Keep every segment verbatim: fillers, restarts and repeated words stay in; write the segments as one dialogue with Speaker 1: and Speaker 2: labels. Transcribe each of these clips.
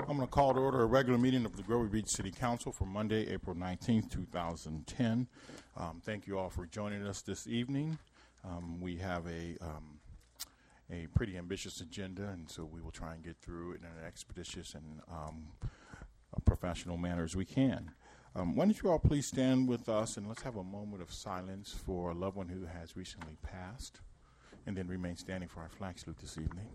Speaker 1: I'm going to call to order a regular meeting of the Grover Beach City Council for Monday, April nineteenth, two thousand ten. Um, thank you all for joining us this evening. Um, we have a um, a pretty ambitious agenda, and so we will try and get through it in an expeditious and um, a professional manner as we can. Um, why don't you all please stand with us, and let's have a moment of silence for a loved one who has recently passed, and then remain standing for our flag salute this evening.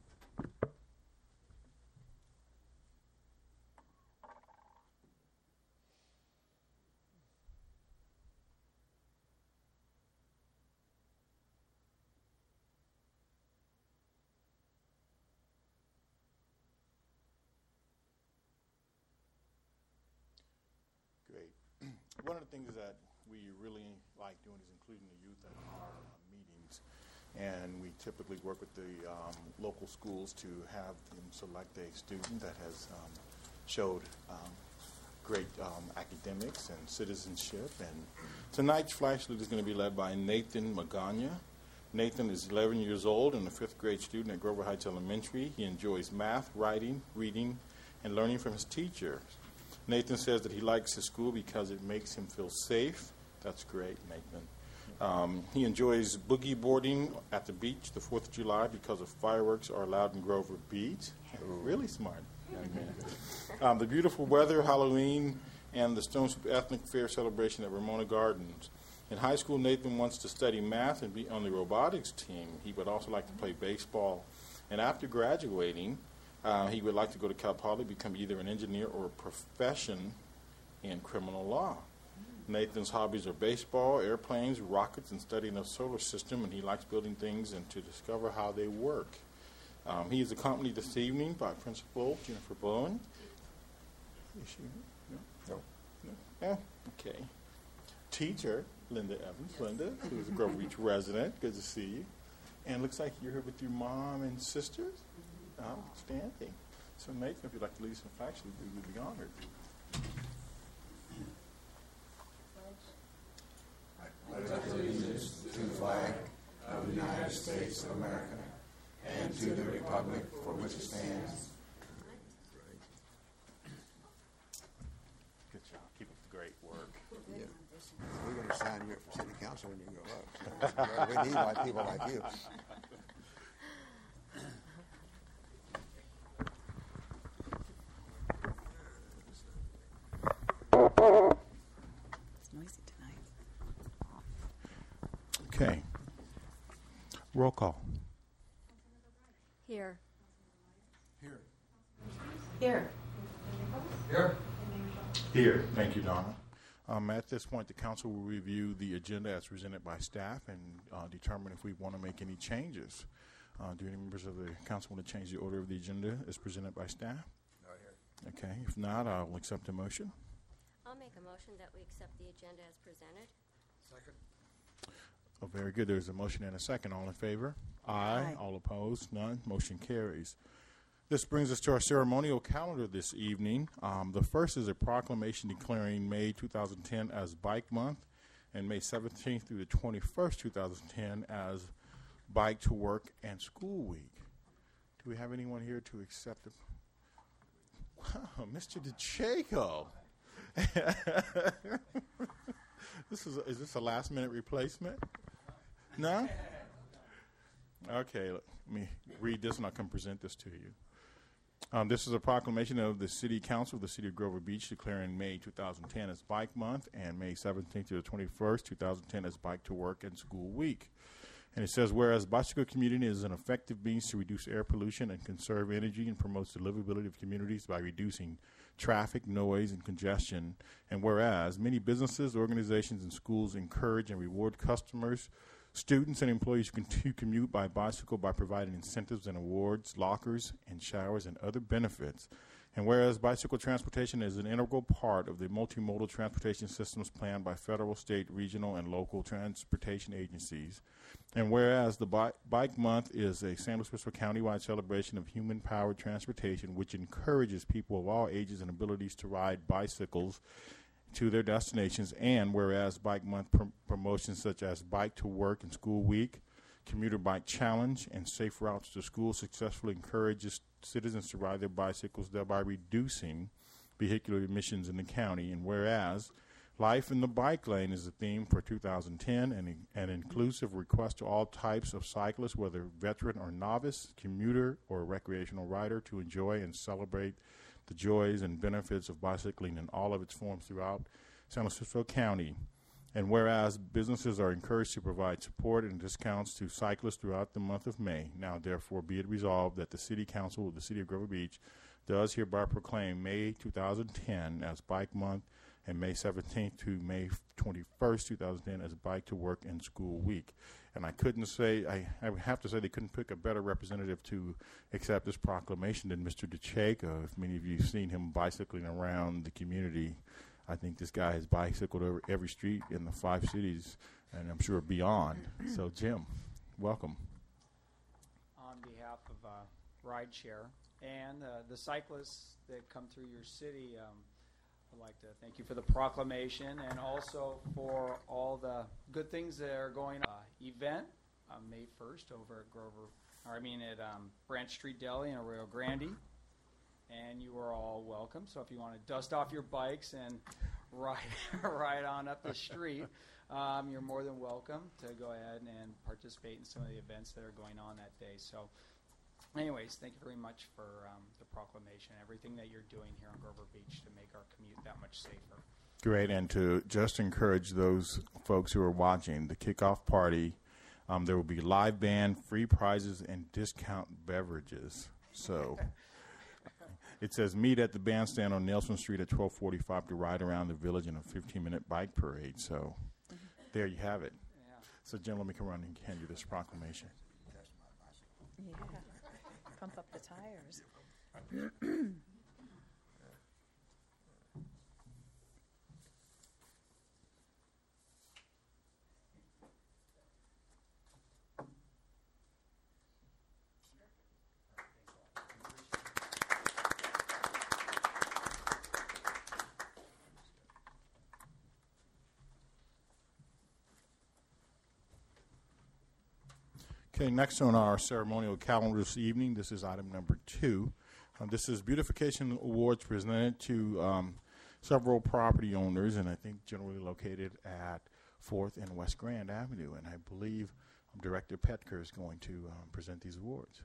Speaker 1: One of the things that we really like doing is including the youth at our uh, meetings, and we typically work with the um, local schools to have them select a student that has um, showed um, great um, academics and citizenship. And tonight's flag salute is going to be led by Nathan Magana. Nathan is eleven years old and a fifth grade student at Grover Heights Elementary. He enjoys math, writing, reading, and learning from his teachers. Nathan says that he likes his school because it makes him feel safe. That's great, Nathan. Um, he enjoys boogie boarding at the beach the fourth of July because of fireworks are allowed in Grover Beach. Really smart young man. Um, the beautiful weather, Halloween, and the Stone Soup Ethnic Fair celebration at Ramona Gardens. In high school, Nathan wants to study math and be on the robotics team. He would also like to play baseball. And after graduating, Uh, he would like to go to Cal Poly, become either an engineer or a profession in criminal law. Nathan's hobbies are baseball, airplanes, rockets, and studying the solar system, and he likes building things and to discover how they work. Um, he is accompanied this evening by Principal Jennifer Bowen. Is she here? No? No. No? Yeah, okay. Teacher, Linda Evans. Linda, who is a Grover Beach resident. Good to see you. And looks like you're here with your mom and sisters. Outstanding. So, Nathan, if you'd like to lead some flag salute, we would be honored.
Speaker 2: I pledge allegiance to the flag of the United States of America and to the republic for which it stands.
Speaker 1: Good job. Keep up the great work.
Speaker 3: Yeah. We're going to sign you up for city council when you grow up. So we need like people like you.
Speaker 4: It's noisy tonight.
Speaker 1: Okay. Roll call.
Speaker 5: Here.
Speaker 2: Here.
Speaker 5: Here.
Speaker 2: Here.
Speaker 1: Here. Thank you, Donna. Um, at this point, the council will review the agenda as presented by staff and uh, determine if we want to make any changes. Uh, do any members of the council want to change the order of the agenda as presented by staff?
Speaker 2: Not here.
Speaker 1: Okay. If not, I'll accept a motion.
Speaker 5: I'll make a motion that we accept the agenda as presented.
Speaker 2: Second.
Speaker 1: Oh, very good. There's a motion and a second. All in favor? Aye.
Speaker 4: Aye.
Speaker 1: All opposed? None. Motion carries. This brings us to our ceremonial calendar this evening. Um, the first is a proclamation declaring May two thousand ten as Bike Month and May seventeenth through the twenty-first, two thousand ten as Bike to Work and School Week. Do we have anyone here to accept the... Wow, Mister DeChaco. This is, a, is this a last minute replacement? No? Okay, let me read this and I can present this to you. Um, this is a proclamation of the City Council of the City of Grover Beach declaring May two thousand ten as Bike Month and May seventeenth to the twenty-first, two thousand ten as Bike to Work and School Week. And it says, whereas bicycle commuting is an effective means to reduce air pollution and conserve energy and promotes the livability of communities by reducing traffic, noise, and congestion. And whereas many businesses, organizations, and schools encourage and reward customers, students, and employees to commute by bicycle by providing incentives and awards, lockers, and showers, and other benefits. And whereas bicycle transportation is an integral part of the multimodal transportation systems planned by federal, state, regional, and local transportation agencies. And whereas the Bi- Bike Month is a San Luis Obispo County-wide celebration of human-powered transportation which encourages people of all ages and abilities to ride bicycles to their destinations, and whereas Bike Month pr- promotions such as Bike to Work and School Week, Commuter Bike Challenge and Safe Routes to School successfully encourages citizens to ride their bicycles, thereby reducing vehicular emissions in the county. And whereas Life in the Bike Lane is the theme for two thousand ten, and an inclusive request to all types of cyclists, whether veteran or novice, commuter or recreational rider, to enjoy and celebrate the joys and benefits of bicycling in all of its forms throughout San Luis Obispo County. And whereas businesses are encouraged to provide support and discounts to cyclists throughout the month of May, now therefore be it resolved that the City Council of the City of Grover Beach does hereby proclaim May two thousand ten as Bike Month and May seventeenth to May twenty-first, two thousand ten as Bike to Work and School Week. And I couldn't say, I, I would have to say they couldn't pick a better representative to accept this proclamation than Mister DeCheco. If many of you have seen him bicycling around the community, I think this guy has bicycled over every street in the five cities, and I'm sure beyond. So, Jim, welcome.
Speaker 4: On behalf of uh, Rideshare and uh, the cyclists that come through your city, um, I'd like to thank you for the proclamation and also for all the good things that are going on. Uh, event on May first over at Grover, or I mean at um, Branch Street Deli in Arroyo Grande. And you are all welcome. So if you want to dust off your bikes and ride ride on up the street, um, you're more than welcome to go ahead and participate in some of the events that are going on that day. So anyways, thank you very much for um, the proclamation, everything that you're doing here on Grover Beach to make our commute that much safer.
Speaker 1: Great, and to just encourage those folks who are watching, the kickoff party, um, there will be live band, free prizes, and discount beverages. So it says meet at the bandstand on Nelson Street at twelve forty-five to ride around the village in a fifteen-minute bike parade. So mm-hmm. there you have it.
Speaker 4: Yeah.
Speaker 1: So, Jim, let me come around and hand you this proclamation.
Speaker 6: Yeah. Pump up the tires.
Speaker 1: Okay, next on our ceremonial calendar this evening, this is item number two. Um, this is beautification awards presented to um, several property owners, and I think generally located at fourth and West Grand Avenue. And I believe um, Director Petker is going to um, present these awards.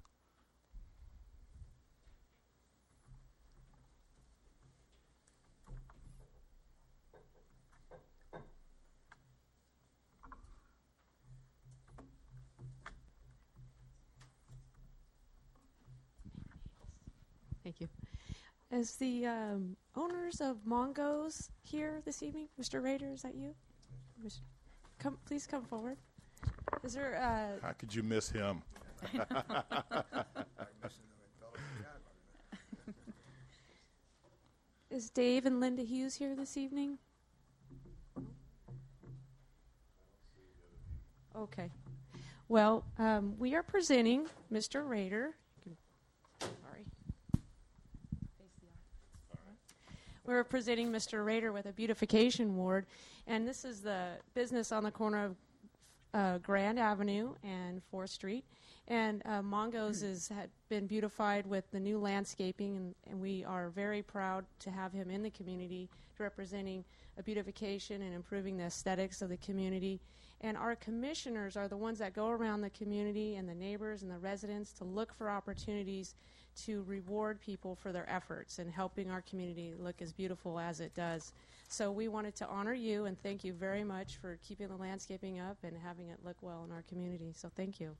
Speaker 7: Thank you. As the um, owners of Mongo's here this evening, Mister Rader, is that you? Mister Come, please come forward. Is there? Uh,
Speaker 1: How could you miss him?
Speaker 7: Is Dave and Linda Hughes here this evening? Okay. Well, um, we are presenting Mister Rader. Sorry. We're presenting Mister Rader with a beautification award, and this is the business on the corner of uh, Grand Avenue and fourth Street. And uh, Mongo's has had been beautified with the new landscaping, and, and we are very proud to have him in the community, representing a beautification and improving the aesthetics of the community. And our commissioners are the ones that go around the community and the neighbors and the residents to look for opportunities to reward people for their efforts and helping our community look as beautiful as it does. So we wanted to honor you and thank you very much for keeping the landscaping up and having it look well in our community. So thank you.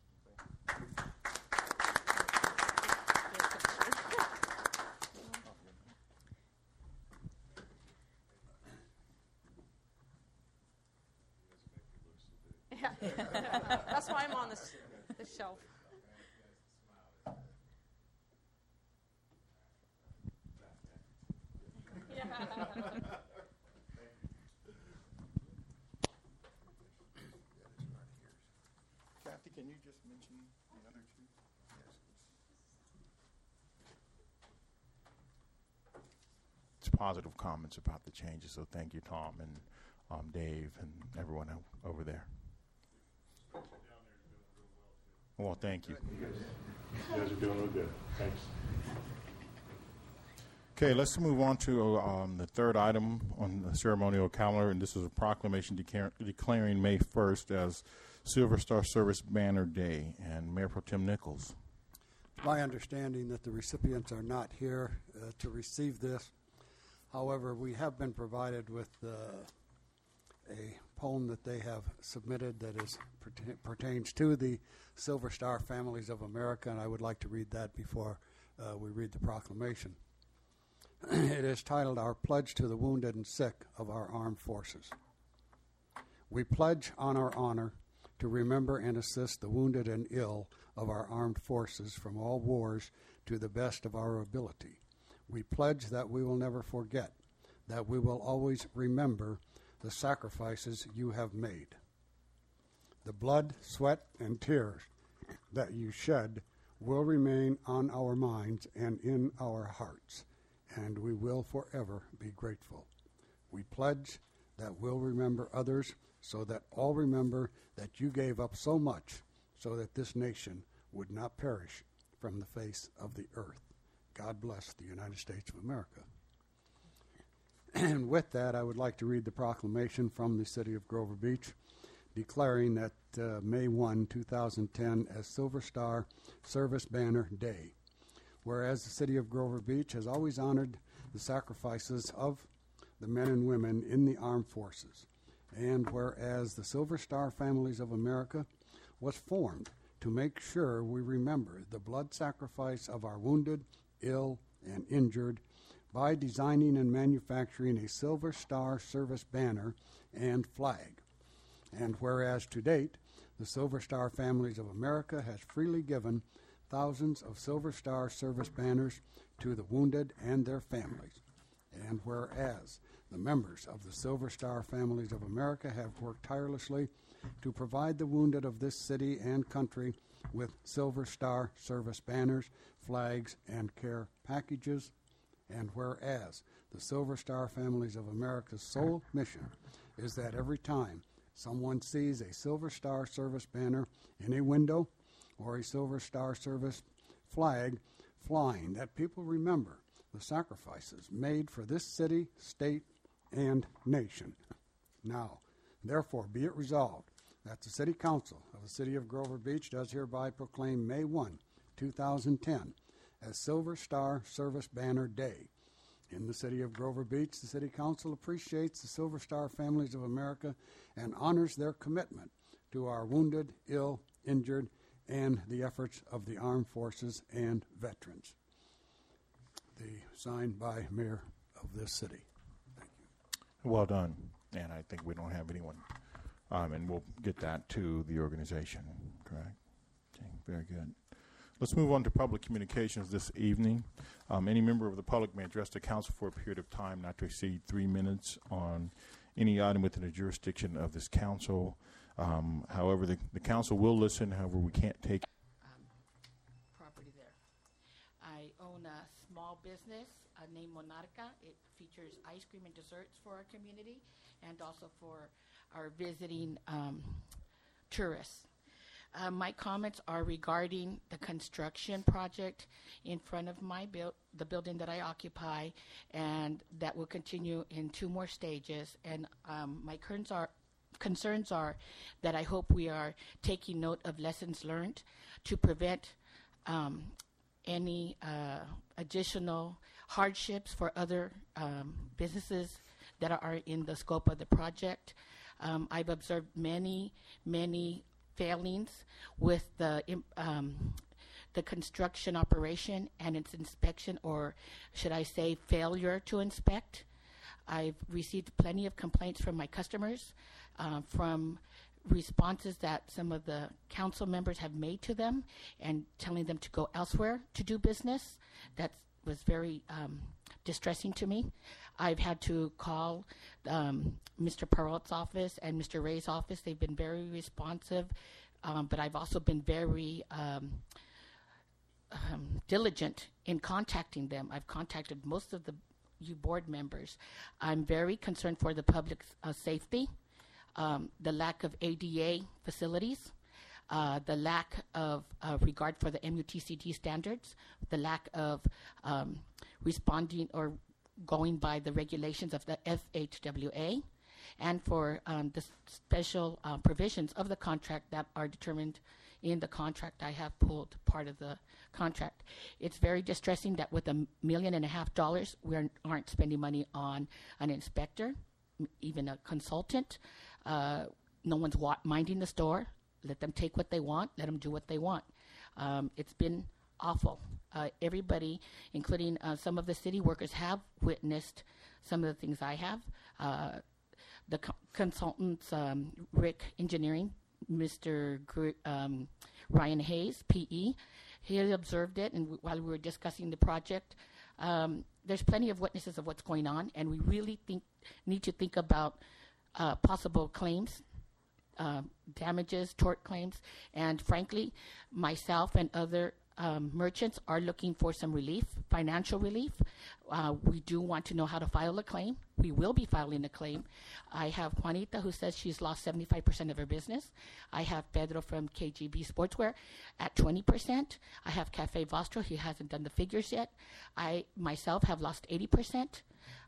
Speaker 7: Yeah. That's why I'm on this, this shelf. Yeah.
Speaker 1: Kathy, can you just mention the other two? It's positive comments about the changes, so thank you, Tom and um, Dave and everyone o- over there. Well, thank you.
Speaker 8: You guys are doing real good. Thanks.
Speaker 1: Okay, let's move on to um, the third item on the ceremonial calendar, and this is a proclamation declar- declaring May first as Silver Star Service Banner Day. And Mayor Pro Tem Nichols.
Speaker 9: My understanding that the recipients are not here uh, to receive this. However, we have been provided with uh, a poem that they have submitted that is pertain- pertains to the Silver Star Families of America, and I would like to read that before uh, we read the proclamation. It is titled, Our Pledge to the Wounded and Sick of Our Armed Forces. We pledge on our honor to remember and assist the wounded and ill of our armed forces from all wars to the best of our ability. We pledge that we will never forget, that we will always remember the sacrifices you have made. The blood, sweat, and tears that you shed will remain on our minds and in our hearts, and we will forever be grateful. We pledge that we'll remember others so that all remember that you gave up so much so that this nation would not perish from the face of the earth. God bless the United States of America. And with that, I would like to read the proclamation from the city of Grover Beach declaring that uh, May first, two thousand ten as Silver Star Service Banner Day. Whereas the city of Grover Beach has always honored the sacrifices of the men and women in the armed forces, and whereas the Silver Star Families of America was formed to make sure we remember the blood sacrifice of our wounded, ill, and injured by designing and manufacturing a Silver Star Service banner and flag. And whereas to date, the Silver Star Families of America has freely given thousands of Silver Star Service banners to the wounded and their families. And whereas the members of the Silver Star Families of America have worked tirelessly to provide the wounded of this city and country with Silver Star Service banners, flags, and care packages. And whereas the Silver Star Families of America's sole mission is that every time someone sees a Silver Star Service banner in a window or a Silver Star Service flag flying, that people remember the sacrifices made for this city, state, and nation. Now, therefore, be it resolved that the City Council of the City of Grover Beach does hereby proclaim May first, two thousand ten as Silver Star Service Banner Day. In the City of Grover Beach, the City Council appreciates the Silver Star Families of America and honors their commitment to our wounded, ill, injured, and the efforts of the armed forces and veterans. The signed by Mayor of this city. Thank you.
Speaker 1: Well done. And I think we don't have anyone. Um, and we'll get that to the organization, correct? Okay, very good. Let's move on to public communications this evening. Um, any member of the public may address the council for a period of time not to exceed three minutes on any item within the jurisdiction of this council. Um, however, the, the council will listen. However, we can't take
Speaker 10: um, property there. I own a small business uh, named Monarca. It features ice cream and desserts for our community and also for our visiting um, tourists. Uh, my comments are regarding the construction project in front of my build, the building that I occupy, and that will continue in two more stages. And um, my concerns are, concerns are that I hope we are taking note of lessons learned to prevent um, any uh, additional hardships for other um, businesses that are in the scope of the project. Um, I've observed many, many failings with the um, the construction operation and its inspection, or should I say failure to inspect. I've received plenty of complaints from my customers, uh, from responses that some of the council members have made to them and telling them to go elsewhere to do business. That was very um, distressing to me. I've had to call um, Mister Peralt's office and Mister Ray's office. They've been very responsive, um, but I've also been very um, um, diligent in contacting them. I've contacted most of the you board members. I'm very concerned for the public's uh, safety, um, the lack of A D A facilities. uh, the lack of uh, regard for the M U T C D standards, the lack of um, responding or going by the regulations of the F H W A, and for um, the special uh, provisions of the contract that are determined in the contract. I have pulled part of the contract. It's very distressing that with a million and a half dollars, we are, aren't spending money on an inspector, m- even a consultant. Uh, no one's wa- minding the store. Let them take what they want. Let them do what they want. Um, it's been awful. Uh, everybody, including uh, some of the city workers, have witnessed some of the things I have. Uh, the co- consultants, um, Rick Engineering, Mister Gr- um, Ryan Hayes, P E, he observed it, and w- while we were discussing the project, um, there's plenty of witnesses of what's going on, and we really think need to think about uh, possible claims, uh, damages, tort claims, and frankly, myself and other um, merchants are looking for some relief, financial relief. Uh, we do want to know how to file a claim. We will be filing a claim. I have Juanita, who says she's lost seventy-five percent of her business. I have Pedro from K G B Sportswear at twenty percent. I have Cafe Vostro. He hasn't done the figures yet. I myself have lost eighty percent.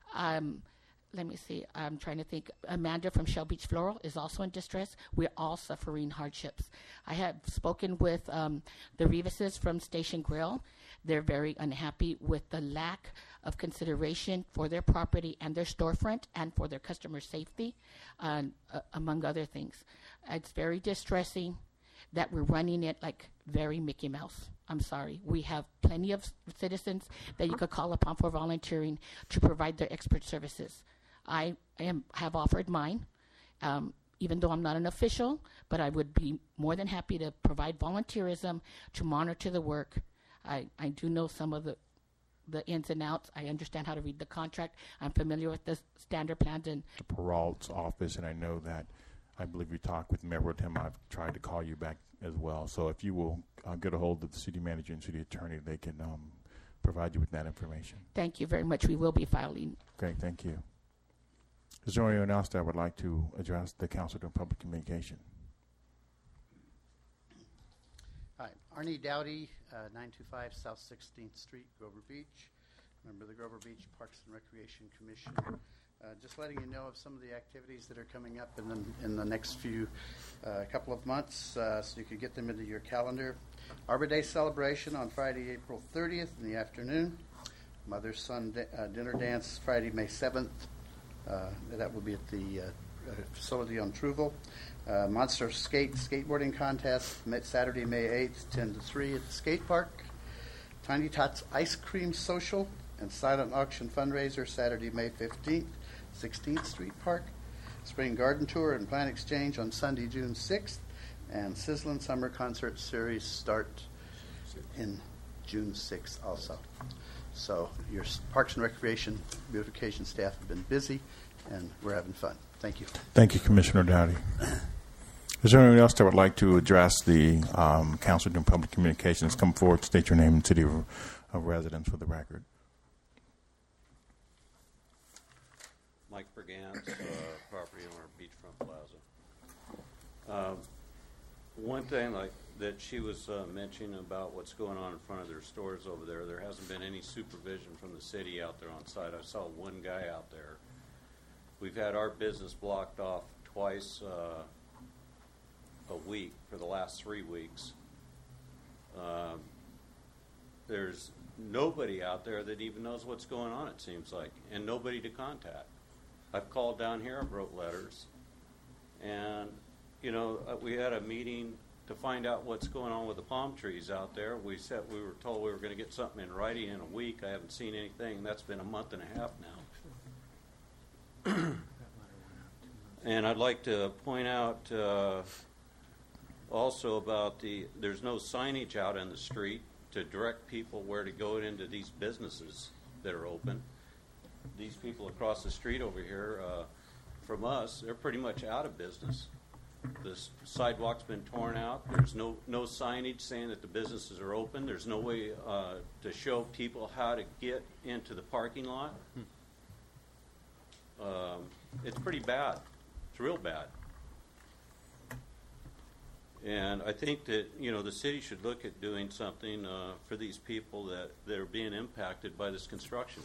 Speaker 10: Um, let me see. I'm trying to think. Amanda from Shell Beach Floral is also in distress. We're all suffering hardships. I have spoken with um, the Rivases from Station Grill. They're very unhappy with the lack of consideration for their property and their storefront and for their customer safety, uh, uh, among other things. It's very distressing that we're running it like very Mickey Mouse. I'm sorry. We have plenty of c- citizens that you could call upon for volunteering to provide their expert services. I am have offered mine, um, even though I'm not an official, but I would be more than happy to provide volunteerism to monitor the work. I, I do know some of the the ins and outs. I understand how to read the contract. I'm familiar with the standard plans. And
Speaker 1: to Peralt's office, and I know that I believe you talked with Mayor Tim. I've tried to call you back as well. So if you will uh, get a hold of the city manager and city attorney, they can um, provide you with that information.
Speaker 10: Thank you very much. We will be filing.
Speaker 1: Great, thank you. Is there anyone else that would like to address the Council on Public Communication?
Speaker 11: Hi, Arnie Dowdy, uh, nine two five South sixteenth Street, Grover Beach. Member of the Grover Beach Parks and Recreation Commission. Uh, just letting you know of some of the activities that are coming up in the, in the next few uh, couple of months, uh, so you can get them into your calendar. Arbor Day celebration on Friday, April thirtieth in the afternoon. Mother's Son da- uh, dinner dance Friday, May seventh. Uh, that will be at the uh, uh, facility on Trouville. Uh, Monster Skate skateboarding contest Saturday, May eighth, ten to three at the skate park. Tiny Tots Ice Cream Social and Silent Auction Fundraiser Saturday, May fifteenth, sixteenth Street Park. Spring Garden Tour and Plant Exchange on Sunday, June sixth. And Sizzlin' Summer Concert Series start in June sixth also. So your Parks and Recreation beautification staff have been busy, and we're having fun. Thank you.
Speaker 1: Thank you, Commissioner Dowdy. Is there anyone else that would like to address the um, Council on Public Communications? Come forward, state your name and city of, of residence for the record.
Speaker 12: Mike Bergantz, uh, property owner, Beachfront Plaza. Um, one thing like that she was uh, mentioning about what's going on in front of their stores over there, there hasn't been any supervision from the city out there on site. I saw one guy out there. We've had our business blocked off twice uh, a week for the last three weeks. Um, there's nobody out there that even knows what's going on, it seems like, and nobody to contact. I've called down here, I've wrote letters, and, you know, uh, we had a meeting to find out what's going on with the palm trees out there. We said we were told we were going to get something in writing in a week. I haven't seen anything, and that's been a month and a half now. And I'd like to point out uh, also about the, there's no signage out in the street to direct people where to go into these businesses that are open. These people across the street over here uh, from us, they're pretty much out of business. The sidewalk's been torn out. There's no, no signage saying that the businesses are open. There's no way uh, to show people how to get into the parking lot. Um, it's pretty bad. It's real bad. And I think that, you know, the city should look at doing something uh, for these people that, that are being impacted by this construction.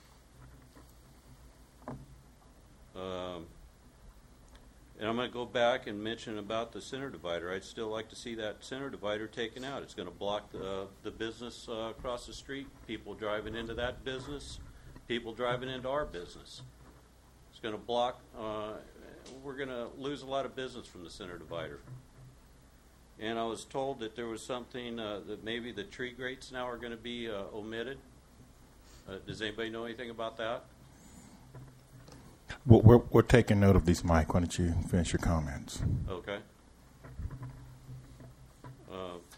Speaker 12: Um, and I'm going to go back and mention about the center divider. I'd still like to see that center divider taken out. It's going to block the, the business uh, across the street, people driving into that business, people driving into our business. It's going to block, uh, we're going to lose a lot of business from the center divider. And I was told that there was something uh, that maybe the tree grates now are going to be uh, omitted. Uh, does anybody know anything about that?
Speaker 1: Well, we're, we're taking note of these, Mike. Why don't you finish your comments?
Speaker 12: Okay. Uh,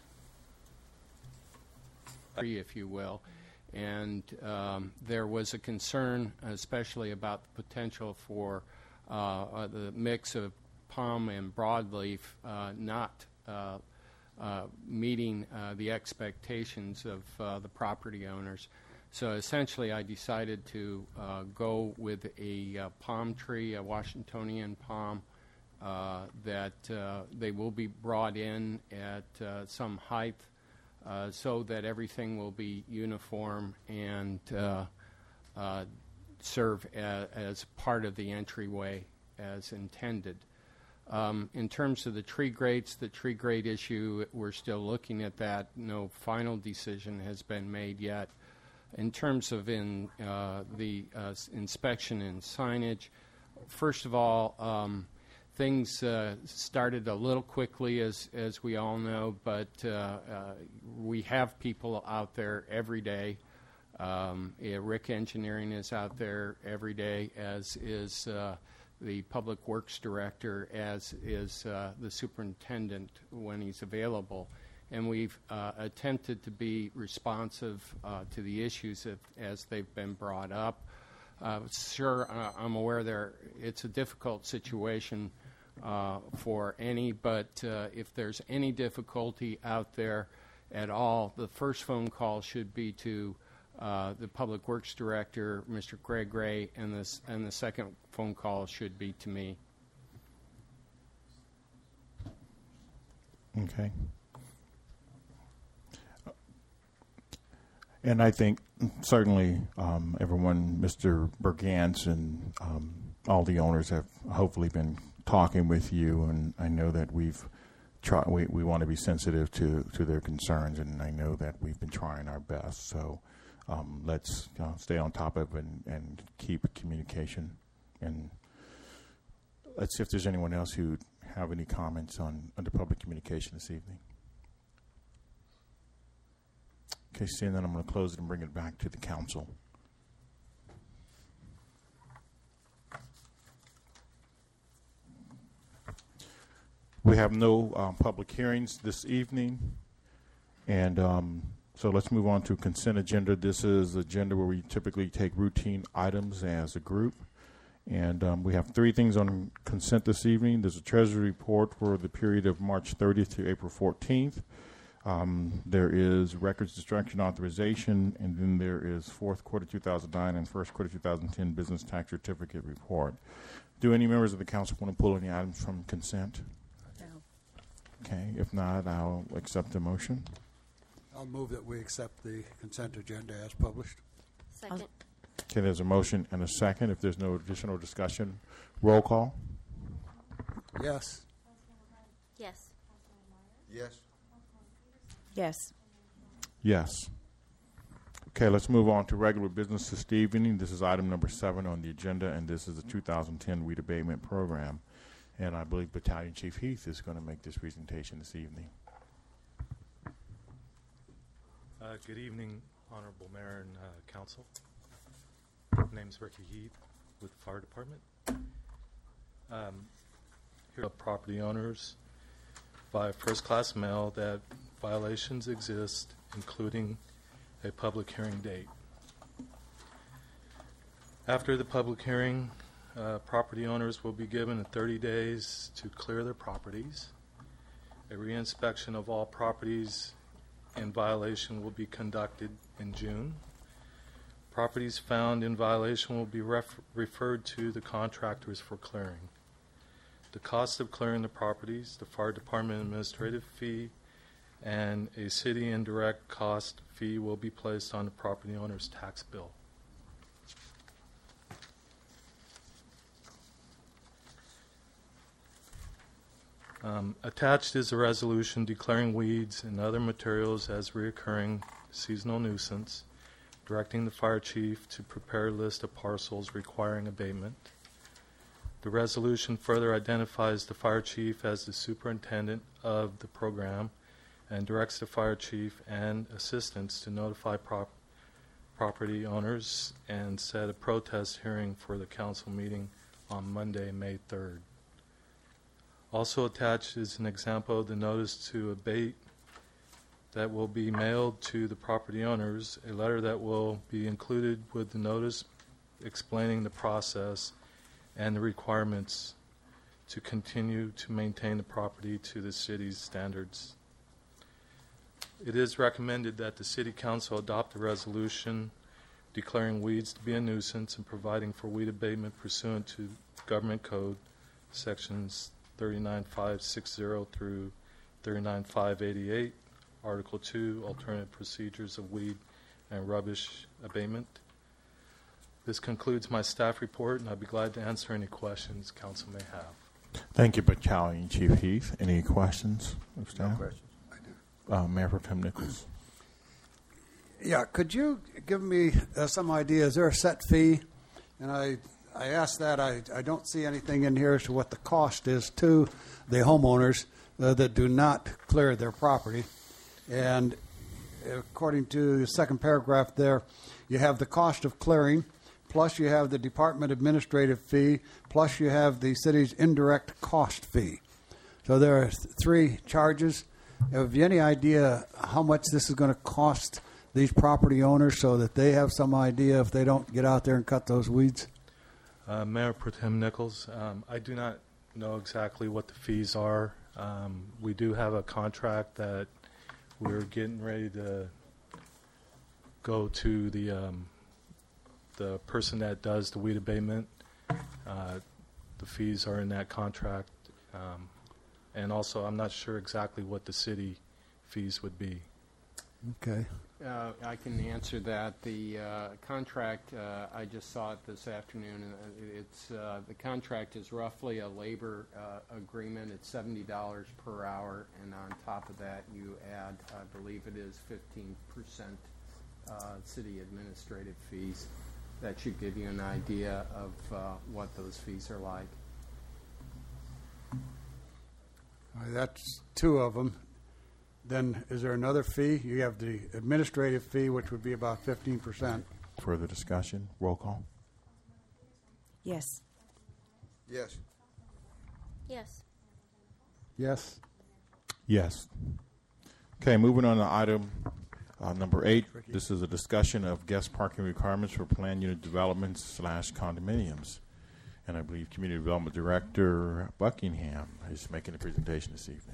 Speaker 13: if you will. And um, there was a concern, especially about the potential for uh, uh, the mix of palm and broadleaf uh, not uh, uh, meeting uh, the expectations of uh, the property owners. So essentially, I decided to uh, go with a uh, palm tree, a Washingtonian palm, uh, that uh, they will be brought in at uh, some height uh, so that everything will be uniform and uh, uh, serve a, as part of the entryway as intended. Um, in terms of the tree grates, the tree grate issue, we're still looking at that. No final decision has been made yet. In terms of in uh, the uh, inspection and signage, first of all, um, things uh, started a little quickly, as as we all know, but uh, uh, we have people out there every day. Um, yeah, Rick Engineering is out there every day, as is uh, the Public Works Director, as is uh, the Superintendent when he's available. And we've uh, attempted to be responsive uh, to the issues that, as they've been brought up. Uh, sure, uh, I'm aware there it's a difficult situation uh, for any, but uh, if there's any difficulty out there at all, the first phone call should be to uh, the Public Works Director, Mister Greg Ray, and, this, and the second phone call should be to me.
Speaker 1: Okay. And I think certainly um, everyone, Mister Bergantz and um, all the owners have hopefully been talking with you, and I know that we've tried. We, we want to be sensitive to, to their concerns, and I know that we've been trying our best. So um, let's uh, stay on top of it and, and keep communication. And let's see if there's anyone else who have any comments on under public communication this evening. Okay, seeing that, I'm going to close it and bring it back to the council. We have no uh, public hearings this evening, and um, so let's move on to consent agenda. This is agenda where we typically take routine items as a group, and um, we have three things on consent this evening. There's a treasury report for the period of March thirtieth to April fourteenth. Um, there is records destruction authorization, and then there is fourth quarter two thousand nine and first quarter two thousand ten business tax certificate report. Do any members of the council want to pull any items from consent?
Speaker 6: No.
Speaker 1: Okay, if not, I'll accept the motion.
Speaker 9: I'll move that we accept the consent agenda as published.
Speaker 5: Second.
Speaker 1: Okay, there's a motion and a second. If there's no additional discussion, roll call.
Speaker 9: Yes.
Speaker 5: Yes.
Speaker 3: Yes.
Speaker 6: Yes.
Speaker 1: Yes. Okay, let's move on to regular business this evening. This is item number seven on the agenda, and this is the two thousand ten weed abatement program. And I believe Battalion Chief Heath is going to make this presentation this evening.
Speaker 8: Uh, good evening, Honorable Mayor and uh, Council. My name's Ricky Heath with the Fire Department. Um, here are property owners by first-class mail that violations exist, including a public hearing date. After the public hearing, uh, property owners will be given thirty days to clear their properties. A reinspection of all properties in violation will be conducted in June. Properties found in violation will be ref- referred to the contractors for clearing. the cost of clearing the properties, the fire department administrative fee, and a city indirect cost fee will be placed on the property owner's tax bill. Um, attached is a resolution declaring weeds and other materials as reoccurring seasonal nuisance, directing the fire chief to prepare a list of parcels requiring abatement. The resolution further identifies the fire chief as the superintendent of the program and directs the fire chief and assistants to notify prop property owners and set a protest hearing for the council meeting on Monday, May third. Also attached is an example of the notice to abate that will be mailed to the property owners, a letter that will be included with the notice explaining the process and the requirements to continue to maintain the property to the city's standards. It is recommended that the City Council adopt a resolution declaring weeds to be a nuisance and providing for weed abatement pursuant to Government Code Sections thirty-nine five sixty through thirty-nine five eighty-eight, Article two, Alternate Procedures of Weed and Rubbish Abatement. This concludes my staff report, and I'd be glad to answer any questions council may have.
Speaker 1: Thank you, Battalion Chief Heath. Any questions of staff?
Speaker 3: No questions. I do.
Speaker 1: Uh, Mayor Pro Tem Nichols.
Speaker 9: Yeah, could you give me uh, some idea? Is there a set fee? And I, I asked that. I, I don't see anything in here as to what the cost is to the homeowners uh, that do not clear their property. And according to the second paragraph there, you have the cost of clearing, plus you have the department administrative fee, plus you have the city's indirect cost fee. So there are th- three charges. Have you any idea how much this is going to cost these property owners so that they have some idea if they don't get out there and cut those weeds?
Speaker 8: Uh, Mayor Pro Tem Nichols, um, I do not know exactly what the fees are. Um, we do have a contract that we're getting ready to go to the um, the person that does the weed abatement. Uh, the fees are in that contract. Um, and also, I'm not sure exactly what the city fees would be.
Speaker 9: Okay.
Speaker 13: Uh, I can answer that. The uh, contract, uh, I just saw it this afternoon. Uh, it's uh, the contract is roughly a labor uh, agreement. It's seventy dollars per hour, and on top of that, you add, I believe it is fifteen percent uh, city administrative fees. That should give you an idea of uh, what those fees are like.
Speaker 9: All right, that's two of them. Then is there another fee? You have the administrative fee, which would be about fifteen percent.
Speaker 1: Further discussion? Roll call.
Speaker 6: Yes.
Speaker 3: Yes.
Speaker 5: Yes.
Speaker 9: Yes.
Speaker 1: Yes. Okay, moving on to item uh, number eight. This is a discussion of guest parking requirements for planned unit developments slash condominiums. And I believe Community Development Director Buckingham is making a presentation this evening.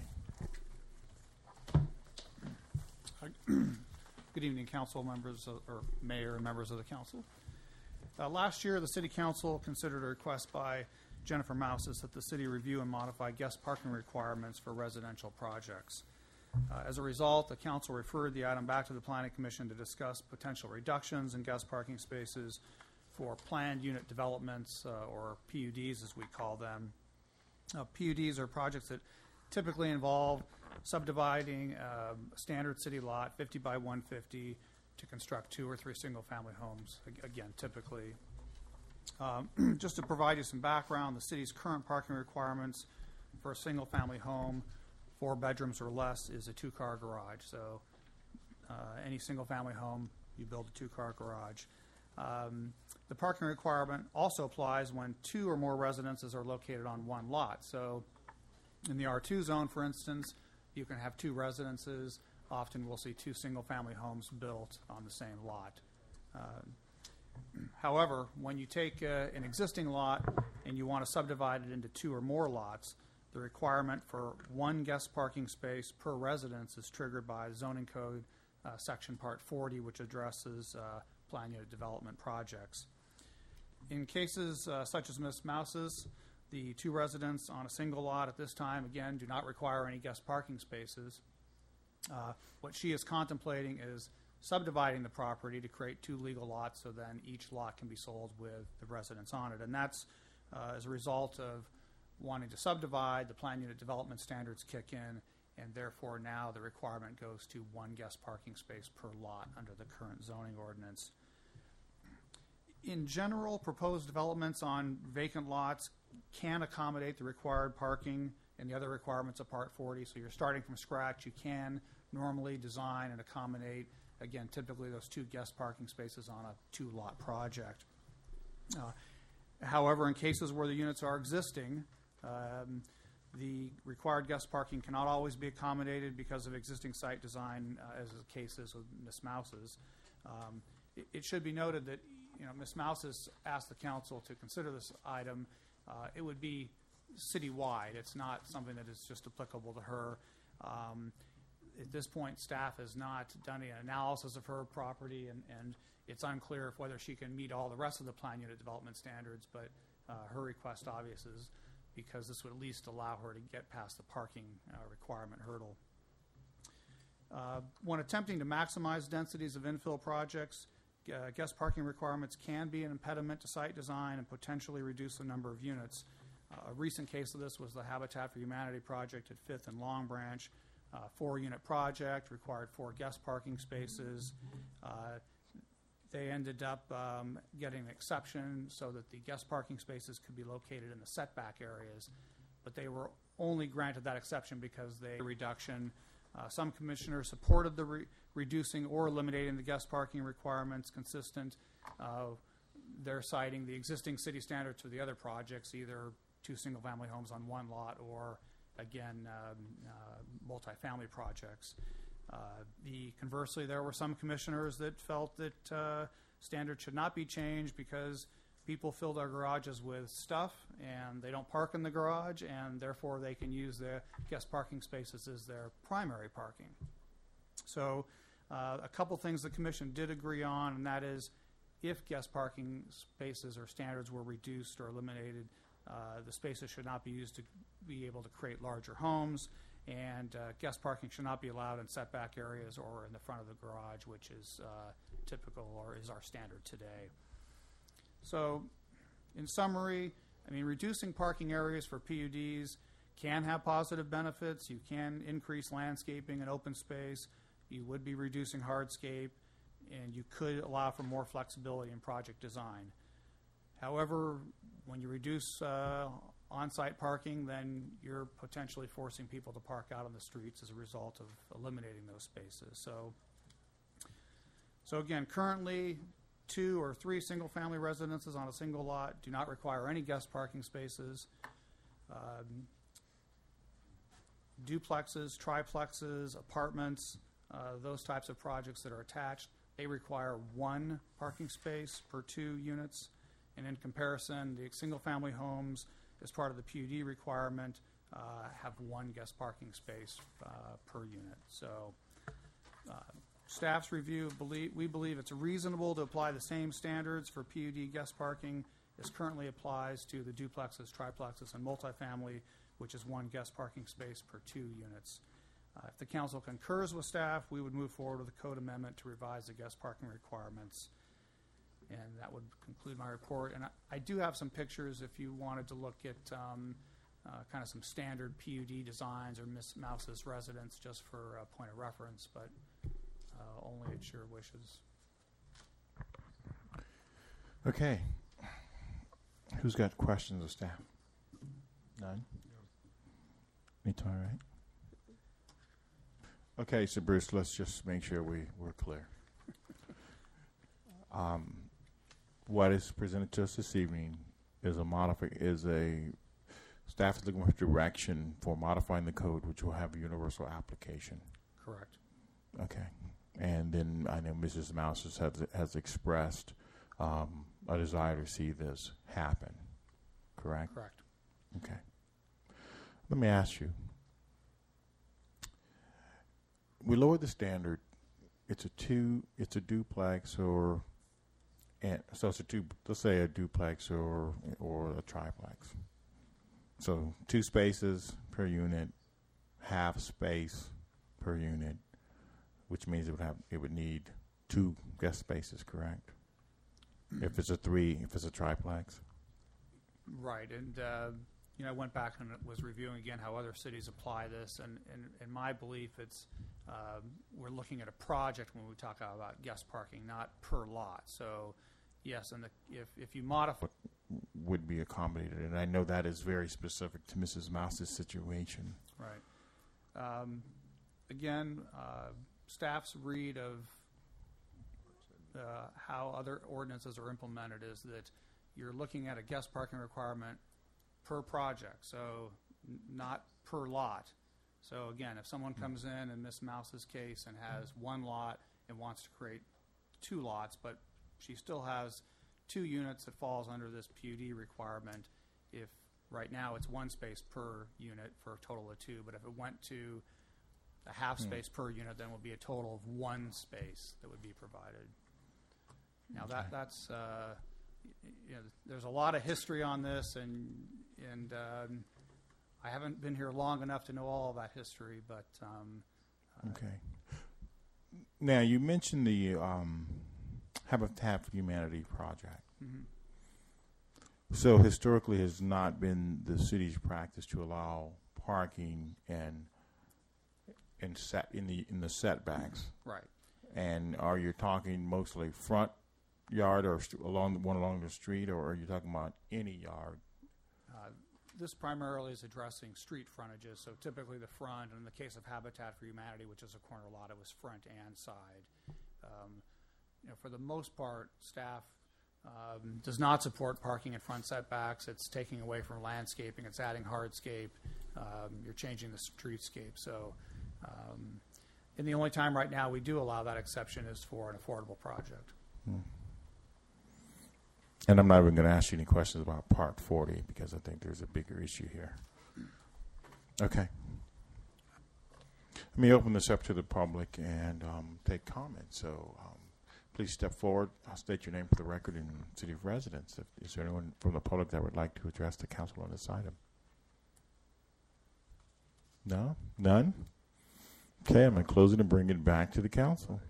Speaker 14: Good evening, council members, of, or mayor and members of the council. Uh, last year, the City Council considered a request by Jennifer Mouses that the city review and modify guest parking requirements for residential projects. Uh, as a result, the council referred the item back to the Planning Commission to discuss potential reductions in guest parking spaces for planned unit developments, uh, or P U Ds as we call them. Uh, P U Ds are projects that typically involve subdividing um, a standard city lot, fifty by one fifty, to construct two or three single-family homes, again, typically. Um, just to provide you some background, the city's current parking requirements for a single-family home, four bedrooms or less, is a two-car garage. So uh, any single-family home, you build a two-car garage. Um, the parking requirement also applies when two or more residences are located on one lot. So in the R two zone, for instance, you can have two residences. Often we'll see two single-family homes built on the same lot. Uh, however, when you take uh, an existing lot and you want to subdivide it into two or more lots, the requirement for one guest parking space per residence is triggered by Zoning Code uh, Section Part forty, which addresses uh, planned unit development projects. In cases uh, such as Miz Mouse's, The two residents on a single lot at this time, again, do not require any guest parking spaces. Uh, what she is contemplating is subdividing the property to create two legal lots, so then each lot can be sold with the residents on it. And that's uh, as a result of wanting to subdivide, the plan unit development standards kick in, and therefore now the requirement goes to one guest parking space per lot under the current zoning ordinance. In general, proposed developments on vacant lots can accommodate the required parking and the other requirements of Part forty. So you're starting from scratch. You can normally design and accommodate, again, typically those two guest parking spaces on a two-lot project. Uh, however, in cases where the units are existing, um, the required guest parking cannot always be accommodated because of existing site design, uh, as the case is with Miss Mouse's. Um, it, it should be noted that, you know, Miss Mouse has asked the council to consider this item. Uh, it would be citywide. It's not something that is just applicable to her. Um, at this point, staff has not done any analysis of her property, and, and it's unclear if whether she can meet all the rest of the plan unit development standards, but uh, her request obvious is because this would at least allow her to get past the parking uh, requirement hurdle. Uh, when attempting to maximize densities of infill projects, uh, guest parking requirements can be an impediment to site design and potentially reduce the number of units. Uh, a recent case of this was the Habitat for Humanity project at Fifth and Long Branch. Uh, four-unit project, required four guest parking spaces. Uh, they ended up um, getting an exception so that the guest parking spaces could be located in the setback areas, but they were only granted that exception because they reduction. Uh, some commissioners supported the re reducing or eliminating the guest parking requirements consistent. Uh, they're citing the existing city standards for the other projects, either two single-family homes on one lot or, again, um, uh, multifamily projects. Uh, the conversely, there were some commissioners that felt that uh, standards should not be changed because people fill their garages with stuff and they don't park in the garage, and therefore they can use the guest parking spaces as their primary parking. So uh, a couple things the commission did agree on, and that is if guest parking spaces or standards were reduced or eliminated, uh, the spaces should not be used to be able to create larger homes, and uh, guest parking should not be allowed in setback areas or in the front of the garage, which is uh, typical or is our standard today. So in summary, I mean, reducing parking areas for P U Ds can have positive benefits. You can increase landscaping and open space. You would be reducing hardscape, and you could allow for more flexibility in project design. However, when you reduce uh, on-site parking, then you're potentially forcing people to park out on the streets as a result of eliminating those spaces. So, so again, currently, two or three single-family residences on a single lot do not require any guest parking spaces. Um, duplexes, triplexes, apartments, uh, those types of projects that are attached, they require one parking space per two units. And in comparison, the single-family homes, as part of the P U D requirement, uh, have one guest parking space uh, per unit. So uh, staff's review, believe, we believe it's reasonable to apply the same standards for P U D guest parking as currently applies to the duplexes, triplexes, and multifamily, which is one guest parking space per two units. Uh, if the council concurs with staff, we would move forward with a code amendment to revise the guest parking requirements. And that would conclude my report. And I, I do have some pictures if you wanted to look at um, uh, kind of some standard P U D designs or Miss Mouse's residence just for a point of reference, but uh, only at your wishes.
Speaker 1: Okay. Who's got questions of staff? None? Me too, all right. Okay, so Bruce, let's just make sure we, we're clear. Um, what is presented to us this evening is a modifi- is a staff is looking for direction for modifying the code, which will have a universal application.
Speaker 14: Correct.
Speaker 1: Okay, and then I know Missus Mouse has has, has expressed um, a desire to see this happen. Correct.
Speaker 14: Correct.
Speaker 1: Okay. Let me ask you. We lowered the standard. It's a two. It's a duplex or. And so it's a two, let's say a duplex or or a triplex. So two spaces per unit, half space per unit, which means it would have it would need two guest spaces, correct? If it's a three, if it's a triplex.
Speaker 14: Right, and uh, you know, I went back and was reviewing again how other cities apply this, and, and in my belief, it's uh, we're looking at a project when we talk about guest parking, not per lot. So, yes, and the, if if you modify,
Speaker 1: would be accommodated, and I know that is very specific to Missus Mouse's situation.
Speaker 14: Right. Um, again, uh, staff's read of uh, how other ordinances are implemented is that you're looking at a guest parking requirement per project, so n- not per lot. So again, if someone comes in in Miss Mouse's case and has one lot and wants to create two lots, but she still has two units that falls under this P U D requirement, if right now it's one space per unit for a total of two, but if it went to a half space mm. per unit, then it would be a total of one space that would be provided. Now okay. that that's uh, you know, there's a lot of history on this, and and um, I haven't been here long enough to know all of that history, but um, uh,
Speaker 1: okay. Now you mentioned the um, Habitat for Humanity project.
Speaker 14: Mm-hmm.
Speaker 1: So historically, has not been the city's practice to allow parking and and set in the in the setbacks.
Speaker 14: Right.
Speaker 1: And are you talking mostly front yard or st- along the one along the street, or are you talking about any yard?
Speaker 14: Uh, this primarily is addressing street frontages, so typically the front. In the case of Habitat for Humanity, which is a corner lot, it was front and side. Um, you know, for the most part, staff um, does not support parking in front setbacks. It's taking away from landscaping. It's adding hardscape. Um, you're changing the streetscape. So, um, and the only time right now we do allow that exception is for an affordable project.
Speaker 1: Hmm. And I'm not even going to ask you any questions about Part forty because I think there's a bigger issue here. Okay. Let me open this up to the public and um, take comments. So um, please step forward. I'll state your name for the record and city of residence. If, is there anyone from the public that would like to address the council on this item? No? None? Okay, I'm going to close it and bring it back to the council.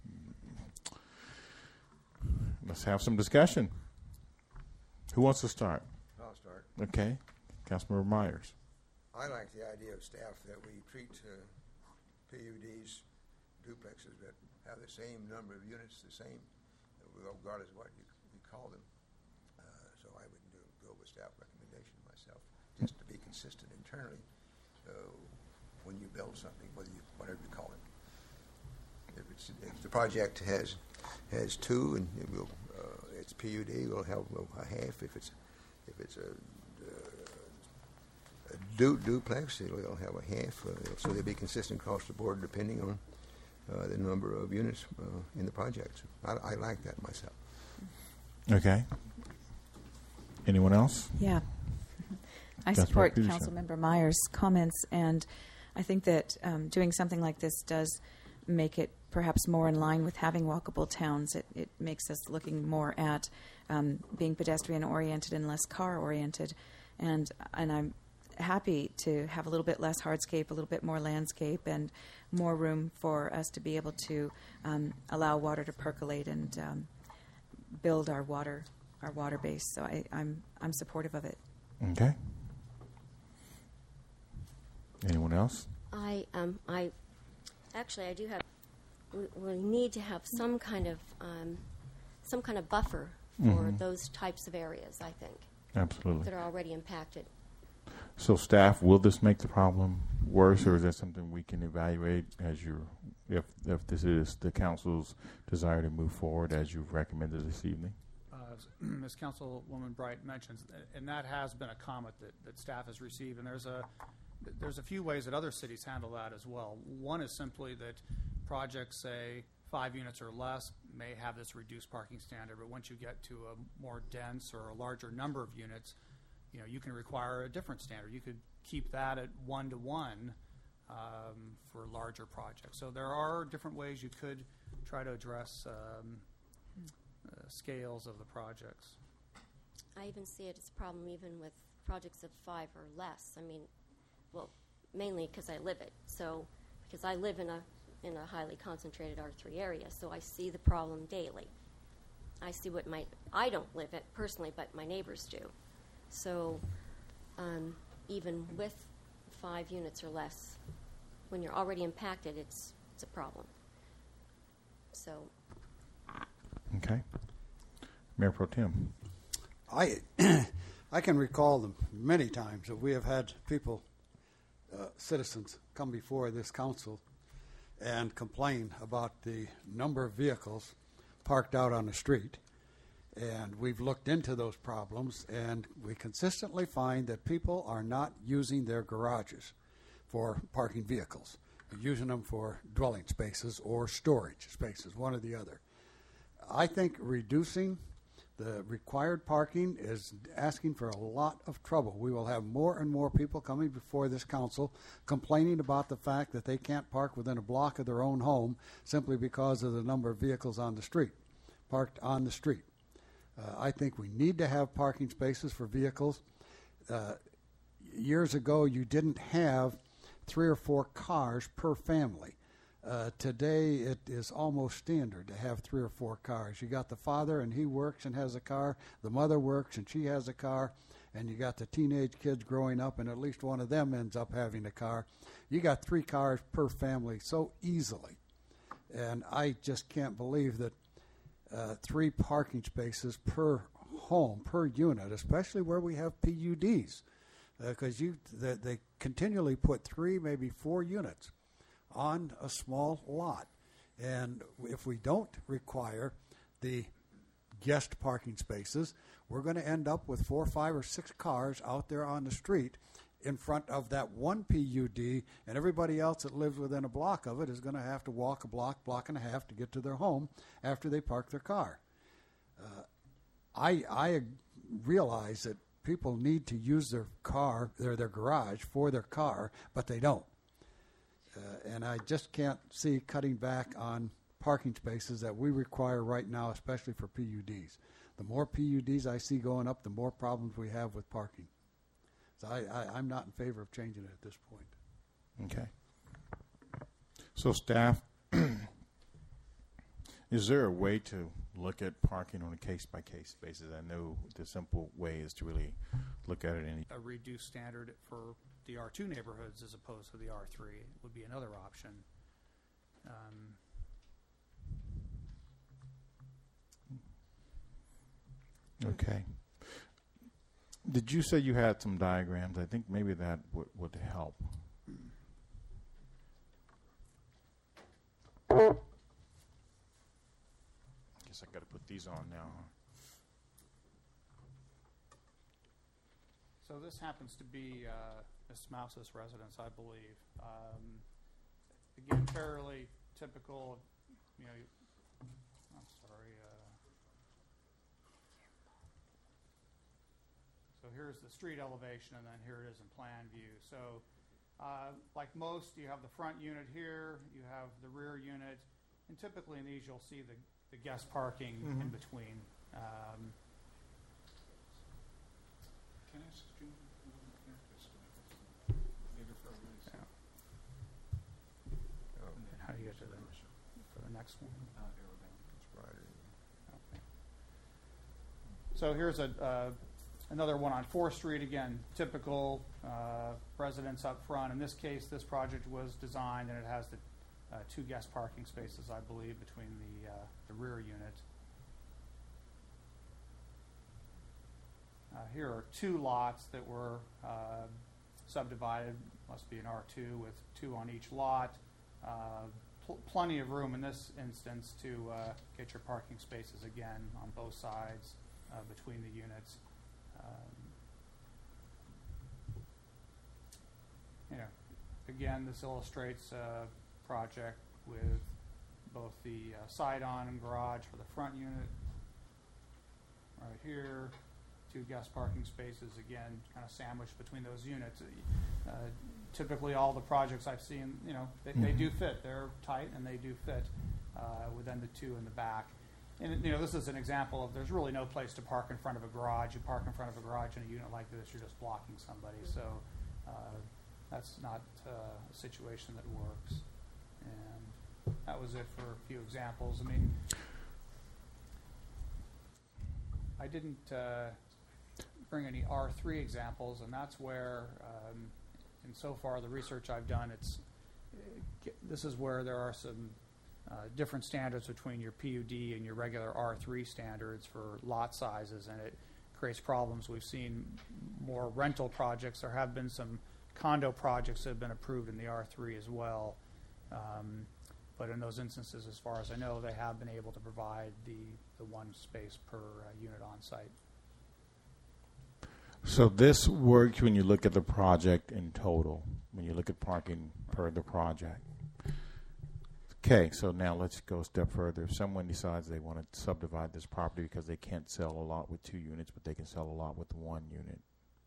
Speaker 1: Let's have some discussion. Who wants to start?
Speaker 3: I'll start.
Speaker 1: Okay. Councilmember Myers.
Speaker 3: I like the idea of staff that we treat uh, P U Ds, duplexes that have the same number of units, the same, regardless of what you, you call them. Uh, so I would do, go with staff recommendation myself, just to be consistent internally uh, when you build something, whether you, whatever you call it. If, it's, if the project has has two, and it will, uh, it's P U D, we'll have a half. If it's if it's a, uh, a du- duplex, it'll have a half. Uh, so they'll be consistent across the board, depending on uh, the number of units uh, in the project. I, I like that myself.
Speaker 1: Okay. Anyone else?
Speaker 6: Yeah, I support Councilmember Myers' comments, and I think that um, doing something like this does make it perhaps more in line with having walkable towns. It, it makes us looking more at um, being pedestrian-oriented and less car-oriented. And and I'm happy to have a little bit less hardscape, a little bit more landscape, and more room for us to be able to um, allow water to percolate and um, build our water our water base. So I, I'm I'm supportive of it.
Speaker 1: Okay. Anyone else?
Speaker 5: I um I actually I do have. We, we need to have some kind of um, some kind of buffer for mm-hmm. those types of areas. I think
Speaker 1: absolutely
Speaker 5: that are already impacted.
Speaker 1: So, staff, will this make the problem worse, or is that something we can evaluate as you, if if this is the council's desire to move forward as you've recommended this evening?
Speaker 14: Uh, as Councilwoman Bright mentions, and that has been a comment that, that staff has received, and there's a there's a few ways that other cities handle that as well. One is simply that projects, say, five units or less, may have this reduced parking standard, but once you get to a more dense or a larger number of units, you know, you can require a different standard. You could keep that at one to one um, for larger projects. So there are different ways you could try to address um, uh, scales of the projects.
Speaker 5: I even see it as a problem even with projects of five or less. I mean, well, mainly because I live it. So, because I live in a in a highly concentrated R three area, so I see the problem daily. I see what my I don't live it personally, but my neighbors do. So, um, even with five units or less, when you're already impacted, it's it's a problem. So.
Speaker 1: Okay. Mayor Pro Tem.
Speaker 9: I I can recall them many times that we have had people, uh, citizens, come before this council and complain about the number of vehicles parked out on the street. And we've looked into those problems, and we consistently find that people are not using their garages for parking vehicles. They're using them for dwelling spaces or storage spaces, one or the other. I think reducing the required parking is asking for a lot of trouble. We will have more and more people coming before this council complaining about the fact that they can't park within a block of their own home simply because of the number of vehicles on the street, parked on the street. Uh, I think we need to have parking spaces for vehicles. Uh, years ago, you didn't have three or four cars per family. Uh, today, it is almost standard to have three or four cars. You got the father, and he works and has a car. The mother works, and she has a car. And you got the teenage kids growing up, and at least one of them ends up having a car. You got three cars per family so easily. And I just can't believe that uh, three parking spaces per home, per unit, especially where we have P U Ds, because uh, you they, they continually put three, maybe four units on a small lot. And if we don't require the guest parking spaces, we're going to end up with four, five, or six cars out there on the street in front of that one P U D, and everybody else that lives within a block of it is going to have to walk a block, block and a half to get to their home after they park their car. Uh, I, I realize that people need to use their car, their, their garage for their car, but they don't. Uh, and I just can't see cutting back on parking spaces that we require right now, especially for P U Ds. The more P U Ds I see going up, the more problems we have with parking. So I, I, I'm not in favor of changing it at this point.
Speaker 1: Okay. So staff, is there a way to look at parking on a case-by-case basis? I know the simple way is to really look at it in
Speaker 14: a reduced standard for the R two neighborhoods as opposed to the R three would be another option. Um,
Speaker 1: okay. Did you say you had some diagrams? I think maybe that would, would help. I guess I got to put these on now.
Speaker 14: So this happens to be uh, Miz Mouse's residence, I believe. Um, again, fairly typical. You know, I'm sorry. Uh, so here's the street elevation, and then here it is in plan view. So, uh, like most, you have the front unit here, you have the rear unit, and typically in these you'll see the, the guest parking mm-hmm. in between. Um,
Speaker 1: Can I ask you?
Speaker 14: How do you get to the, for the next one? Okay. So here's a uh, another one on fourth Street. Again, typical uh, residence up front. In this case, this project was designed, and it has the uh, two guest parking spaces, I believe, between the uh, the rear unit. Uh, here are two lots that were uh, subdivided. Must be an R two with two on each lot. Uh, pl- plenty of room in this instance to uh, get your parking spaces again on both sides uh, between the units. Um, you know, again, this illustrates a project with both the uh, side-on and garage for the front unit right here. Two guest parking spaces, again, kind of sandwiched between those units. Uh, typically, all the projects I've seen, you know, they, mm-hmm. they do fit. They're tight and they do fit uh, within the two in the back. and you know, this is an example of there's really no place to park in front of a garage. You park in front of a garage in a unit like this, you're just blocking somebody. So uh, that's not uh, a situation that works. And that was it for a few examples. I mean, I didn't uh, bring any R three examples, and that's where, um, and so far the research I've done, it's uh, this is where there are some uh, different standards between your P U D and your regular R three standards for lot sizes, and it creates problems. We've seen more rental projects. There have been some condo projects that have been approved in the R three as well. Um, but in those instances, as far as I know, they have been able to provide the, the one space per uh, unit on site.
Speaker 1: So this works when you look at the project in total, when you look at parking per the project. Okay, so now let's go a step further. If someone decides they want to subdivide this property because they can't sell a lot with two units, but they can sell a lot with one unit,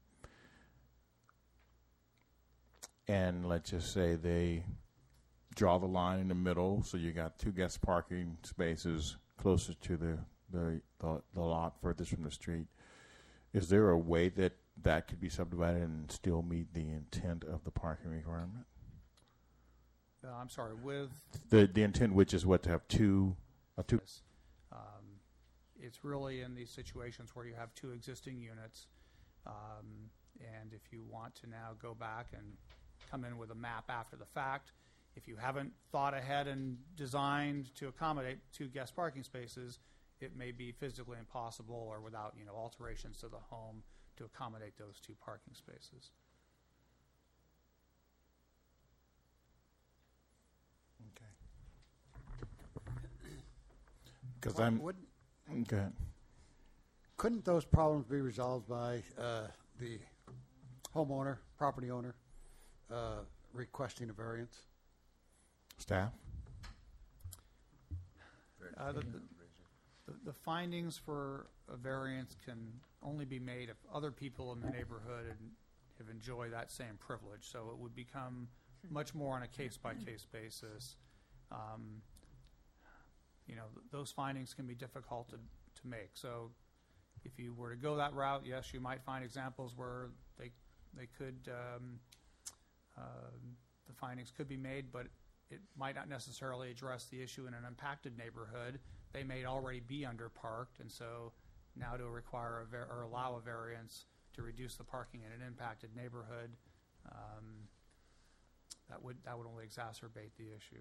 Speaker 1: and let's just say they draw the line in the middle, so you got two guest parking spaces closest to the, the, the, the lot furthest from the street. Is there a way that that could be subdivided and still meet the intent of the parking requirement?
Speaker 14: Uh, I'm sorry, with
Speaker 1: the the intent, which is what, to have two, uh, two.
Speaker 14: Um, it's really in these situations where you have two existing units, um, and if you want to now go back and come in with a map after the fact, if you haven't thought ahead and designed to accommodate two guest parking spaces, it may be physically impossible or without, you know, alterations to the home to accommodate those two parking spaces.
Speaker 1: Okay. Because I'm.
Speaker 9: Would,
Speaker 1: okay.
Speaker 9: Couldn't those problems be resolved by uh, the homeowner, property owner, uh, requesting a variance?
Speaker 1: Staff?
Speaker 14: Uh, the, the, the, the findings for a variance can only be made if other people in the neighborhood have enjoyed that same privilege. So it would become much more on a case-by-case basis. Um, you know, th- those findings can be difficult to, to make. So if you were to go that route, yes, you might find examples where they they could um, uh, the findings could be made, but it might not necessarily address the issue in an impacted neighborhood. They may already be underparked, and so now to require a var- or allow a variance to reduce the parking in an impacted neighborhood, um, that would that would only exacerbate the issue.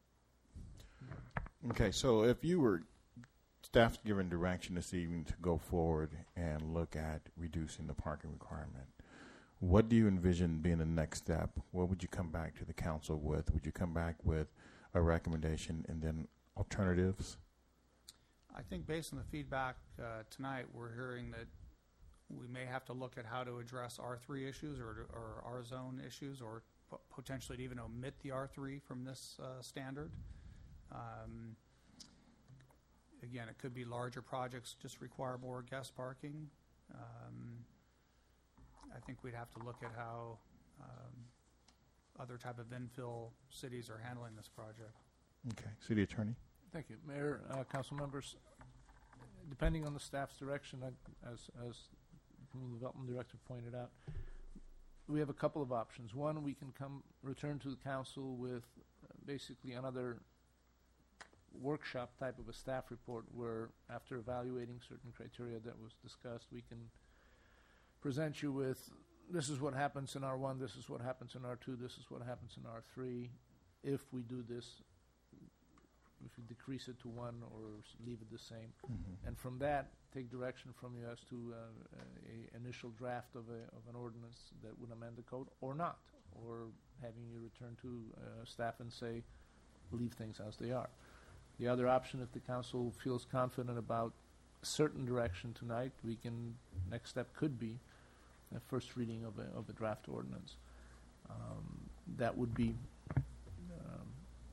Speaker 1: Okay, so if you were staff's given direction this evening to go forward and look at reducing the parking requirement, what do you envision being the next step? What would you come back to the council with? Would you come back with a recommendation and then alternatives?
Speaker 14: I think based on the feedback uh, tonight, we're hearing that we may have to look at how to address R three issues or, or R zone issues, or p- potentially to even omit the R three from this uh, standard. Um, again, it could be larger projects just require more guest parking. Um, I think we'd have to look at how um, other type of infill cities are handling this project.
Speaker 1: Okay, City Attorney.
Speaker 15: Thank you, Mayor, uh, Council members. Depending on the staff's direction, I, as as the Community Development Director pointed out, we have a couple of options. One, we can come return to the council with uh, basically another workshop type of a staff report, where after evaluating certain criteria that was discussed, we can present you with, this is what happens in R one, this is what happens in R two, this is what happens in R three. If we do this, if we decrease it to one or leave it the same.
Speaker 1: Mm-hmm.
Speaker 15: And from that, take direction from you as to uh, a initial draft of, a, of an ordinance that would amend the code or not, or having you return to uh, staff and say, leave things as they are. The other option, if the council feels confident about a certain direction tonight, we can, next step could be a first reading of a, of a draft ordinance. Um, that would be um,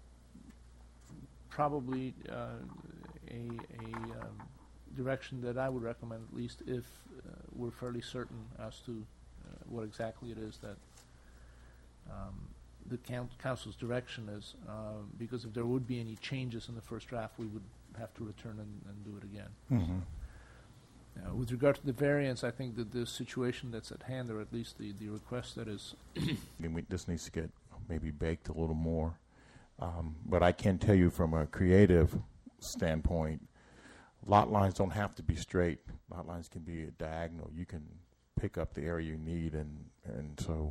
Speaker 15: probably uh, a, a um, direction that I would recommend, at least if uh, we're fairly certain as to uh, what exactly it is that um, the count, council's direction is, uh, because if there would be any changes in the first draft, we would have to return and, and do it again.
Speaker 1: Mhm.
Speaker 15: Uh, with regard to the variance, I think that the situation that's at hand, or at least the, the request that is
Speaker 1: And we, this needs to get maybe baked a little more. Um, but I can tell you from a creative standpoint, lot lines don't have to be straight. Lot lines can be diagonal. You can pick up the area you need, and, and so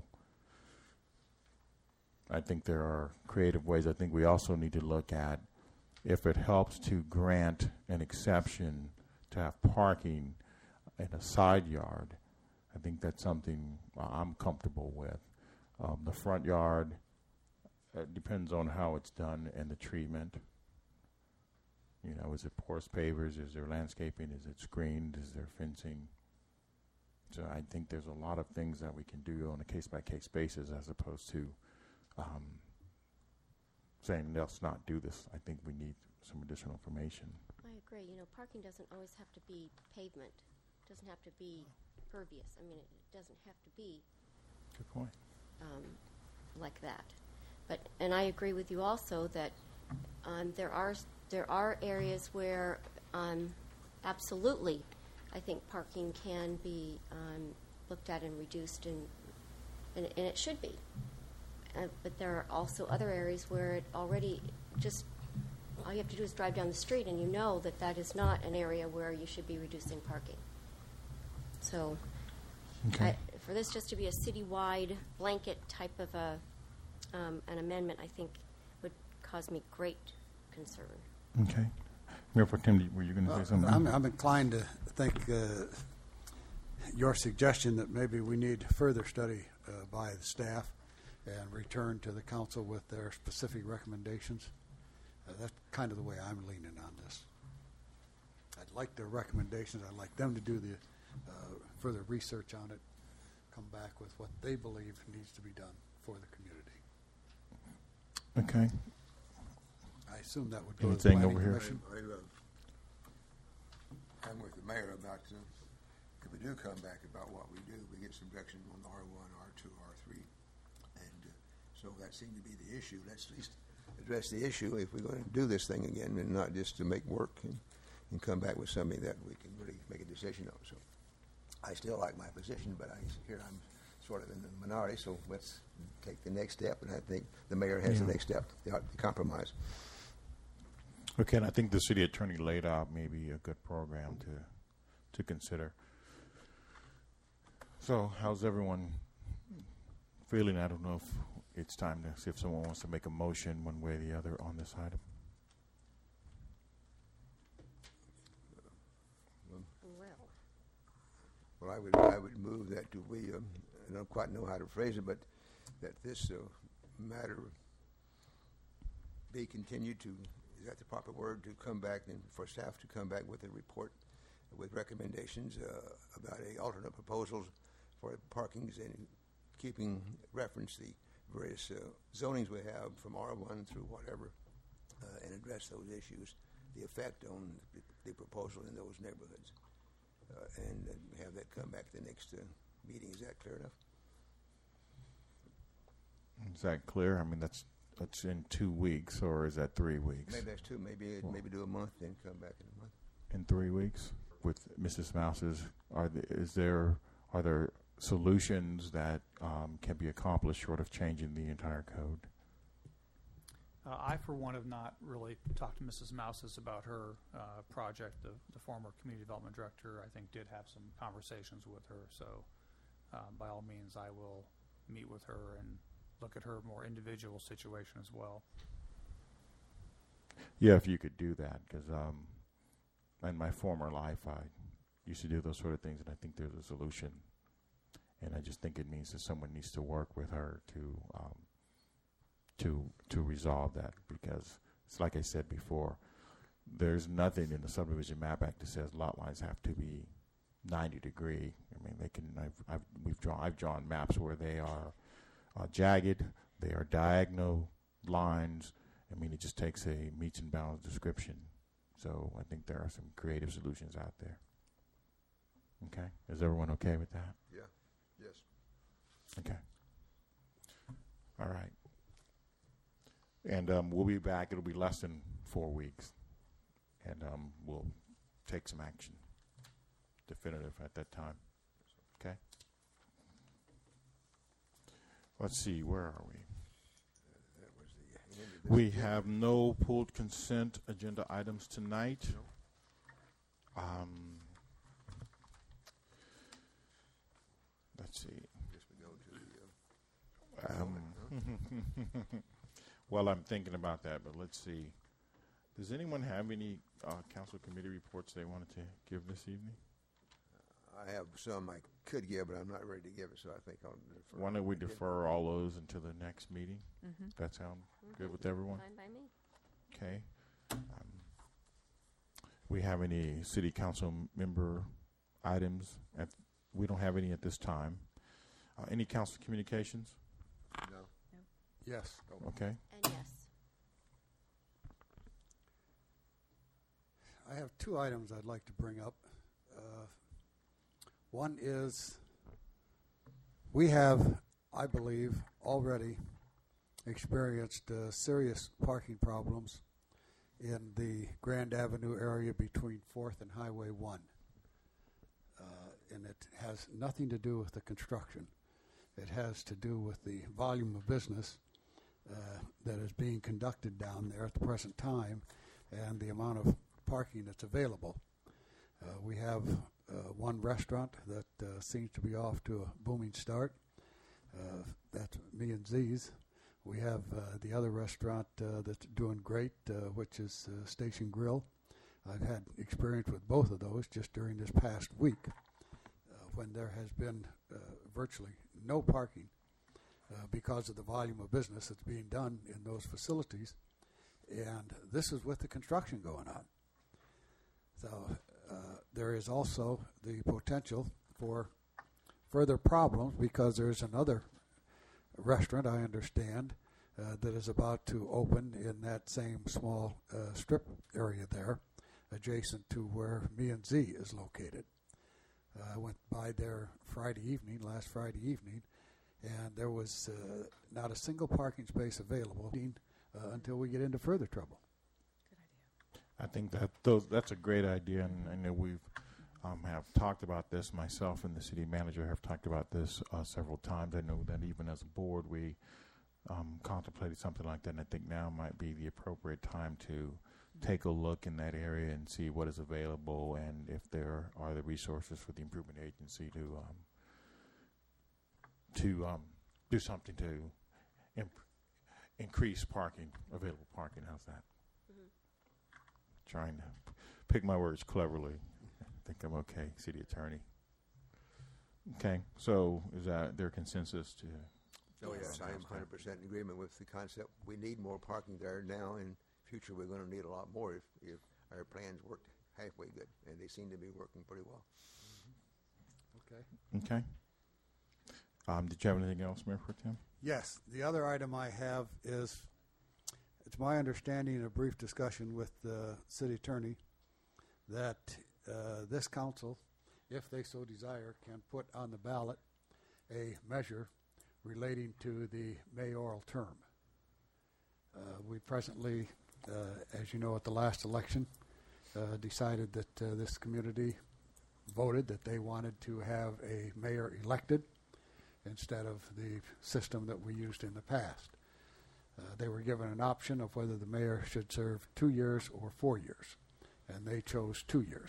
Speaker 1: I think there are creative ways. I think we also need to look at if it helps to grant an exception to have parking in a side yard. I think that's something I'm comfortable with. Um, the front yard, uh, depends on how it's done and the treatment. You know, is it porous pavers? Is there landscaping? Is it screened? Is there fencing? So I think there's a lot of things that we can do on a case-by-case basis as opposed to um, saying, let's not do this. I think we need some additional information.
Speaker 5: I agree. You know, parking doesn't always have to be pavement. It doesn't have to be pervious. I mean, it, it doesn't have to be
Speaker 1: Good point.
Speaker 5: um, like that. But and I agree with you also that um, there are there are areas where um, absolutely, I think parking can be um, looked at and reduced, and and, and it should be. Uh, but there are also other areas where it already just all you have to do is drive down the street, and you know that that is not an area where you should be reducing parking. So,
Speaker 1: Okay.
Speaker 5: I, for this just to be a citywide blanket type of a um, an amendment, I think would cause me great concern.
Speaker 1: Okay. Mayor Pro Tem, were you going to say
Speaker 9: Uh,
Speaker 1: something?
Speaker 9: I'm, I'm inclined to think uh, your suggestion that maybe we need further study uh, by the staff and return to the council with their specific recommendations. Uh, that's kind of the way I'm leaning on this. I'd like their recommendations. I'd like them to do the uh, further research on it, come back with what they believe needs to be done for the community.
Speaker 1: Okay.
Speaker 9: I assume that would go
Speaker 1: Anything
Speaker 9: to the
Speaker 1: over
Speaker 9: planning
Speaker 1: here?
Speaker 9: commission.
Speaker 3: I, uh, I'm with the mayor about, uh, if we do come back about what we do, we get some direction on R one, R two, R three. And uh, so that seemed to be the issue. Let's at least address the issue if we're going to do this thing again, and not just to make work, and, and come back with something that we can really make a decision on. So I still like my position, but I hear I'm sort of in the minority, so let's take the next step, and I think the mayor has
Speaker 1: Yeah.
Speaker 3: the next step, the, the compromise.
Speaker 1: Okay, and I think the city attorney laid out maybe a good program to to consider. So, how's everyone feeling? I don't know if it's time to see if someone wants to make a motion one way or the other on this item.
Speaker 5: Well,
Speaker 3: Well, I would I would move that do we um, I don't quite know how to phrase it, but that this uh, matter be continued to, is that the proper word, to come back and for staff to come back with a report with recommendations uh, about a alternate proposals for parkings, and keeping reference the various uh, zonings we have from R one through whatever, uh, and address those issues, the effect on the, the proposal in those neighborhoods. Uh, and uh, have that come back the next uh, meeting. Is that clear enough?
Speaker 1: Is that clear? I mean, that's that's in two weeks, or is that three weeks?
Speaker 3: Maybe that's two. Maybe
Speaker 1: Well-
Speaker 3: maybe do a month, then come back in a month.
Speaker 1: In three weeks with Missus Mouse's, are the, is there are there solutions that um, can be accomplished short of changing the entire code?
Speaker 14: Uh, I, for one, have not really talked to Missus Mouses about her uh, project. The, the former community development director, I think, did have some conversations with her. So, uh, by all means, I will meet with her and look at her more individual situation as well.
Speaker 1: Yeah, if you could do that, because um, in my former life, I used to do those sort of things, and I think there's a solution. And I just think it means that someone needs to work with her to um, to to resolve that, because it's like I said before, there's nothing in the Subdivision Map Act that says lot lines have to be ninety degree. I mean, they can. I've, I've we've drawn. I've drawn maps where they are uh, jagged, they are diagonal lines. I mean, it just takes a meets and bounds description. So I think there are some creative solutions out there. Okay, is everyone okay with that?
Speaker 3: Yeah. Yes.
Speaker 1: Okay. All right. And um, we'll be back. It'll be less than four weeks. and um, we'll take some action, definitive at that time. Okay? Let's see, where are we?
Speaker 3: That was the end of this
Speaker 1: We
Speaker 3: agenda.
Speaker 1: have no pulled consent agenda items tonight. Um, let's see.
Speaker 3: Guess we go to the, uh,
Speaker 1: Um, well, I'm thinking about that, but let's see. Does anyone have any uh, council committee reports they wanted to give this evening?
Speaker 3: I have some I could give, but I'm not ready to give it, so I think I'll defer.
Speaker 1: Why don't we defer all those until the next meeting?
Speaker 6: Mhm.
Speaker 1: That sound
Speaker 5: Mhm.
Speaker 1: good with everyone?
Speaker 5: Fine by me.
Speaker 1: Okay. Um, we have any city council member items? At, we don't have any at this time. Uh, any council communications?
Speaker 3: No.
Speaker 9: Yes.
Speaker 1: Okay.
Speaker 5: And yes.
Speaker 9: I have two items I'd like to bring up. Uh, one is we have, I believe, already experienced uh, serious parking problems in the Grand Avenue area between fourth and Highway one. Uh, and it has nothing to do with the construction. It has to do with the volume of business uh, that is being conducted down there at the present time and the amount of parking that's available. Uh, we have uh, one restaurant that uh, seems to be off to a booming start. Uh, that's Me and Z's. We have uh, the other restaurant uh, that's doing great, uh, which is uh, Station Grill. I've had experience with both of those just during this past week uh, when there has been uh, virtually no parking uh, because of the volume of business that's being done in those facilities. And this is with the construction going on. So uh, there is also the potential for further problems because there's another restaurant, I understand, uh, that is about to open in that same small uh, strip area there, adjacent to where Me and Z is located. Uh, I went by there Friday evening, last Friday evening, and there was uh, not a single parking space available uh, until we get into further trouble.
Speaker 1: I think that those that's a great idea, and I know we've um, have talked about this. Myself and the city manager have talked about this uh, several times. I know that even as a board, we um, contemplated something like that, and I think now might be the appropriate time to take a look in that area and see what is available and if there are the resources for the improvement agency to um, to um, do something to imp- increase parking, available parking. How's that? Trying to pick my words cleverly. I think I'm okay, city attorney. Okay, so is that their consensus to?
Speaker 3: Oh, yes, I am one hundred percent in agreement with the concept. We need more parking there now. In future, we're going to need a lot more if, if our plans worked halfway good, and they seem to be working pretty well.
Speaker 9: Okay.
Speaker 1: Okay. Um, did you have anything else, Mayor Pro Tem?
Speaker 9: Yes. The other item I have is, it's my understanding in a brief discussion with the city attorney that uh, this council, if they so desire, can put on the ballot a measure relating to the mayoral term. Uh, we presently, uh, as you know, at the last election, uh, decided that uh, this community voted that they wanted to have a mayor elected instead of the system that we used in the past. Uh, they were given an option of whether the mayor should serve two years or four years, and they chose two years.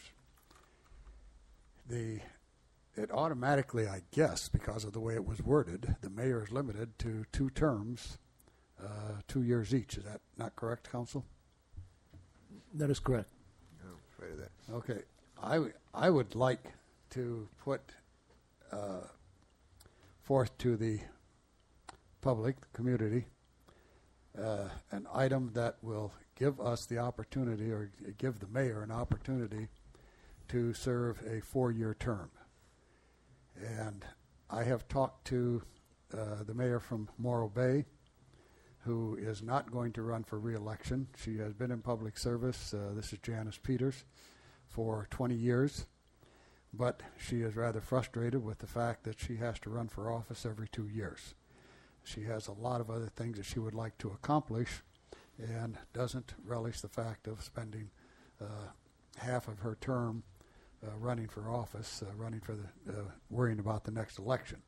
Speaker 9: The it automatically, I guess, because of the way it was worded, the mayor is limited to two terms, uh, two years each. Is that not correct, Council?
Speaker 15: That is correct.
Speaker 3: I'm afraid of that.
Speaker 9: Okay. I, w- I would like to put uh, forth to the public, the community, Uh, an item that will give us the opportunity, or g- give the mayor an opportunity to serve a four-year term. And I have talked to uh, the mayor from Morro Bay, who is not going to run for re-election. She has been in public service, uh, this is Janice Peters, for twenty years. But she is rather frustrated with the fact that she has to run for office every two years. She has a lot of other things that she would like to accomplish and doesn't relish the fact of spending uh, half of her term uh, running for office, uh, running for the, uh, worrying about the next election.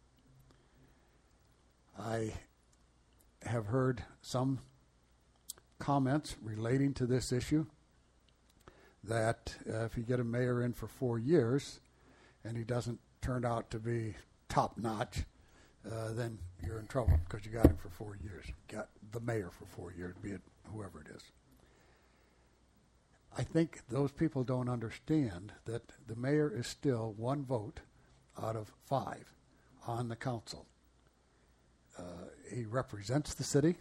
Speaker 9: I have heard some comments relating to this issue that uh, if you get a mayor in for four years and he doesn't turn out to be top-notch, uh, then you're in trouble because you got him for four years. You got the mayor for four years, be it whoever it is. I think those people don't understand that the mayor is still one vote out of five on the council. Uh, he represents the city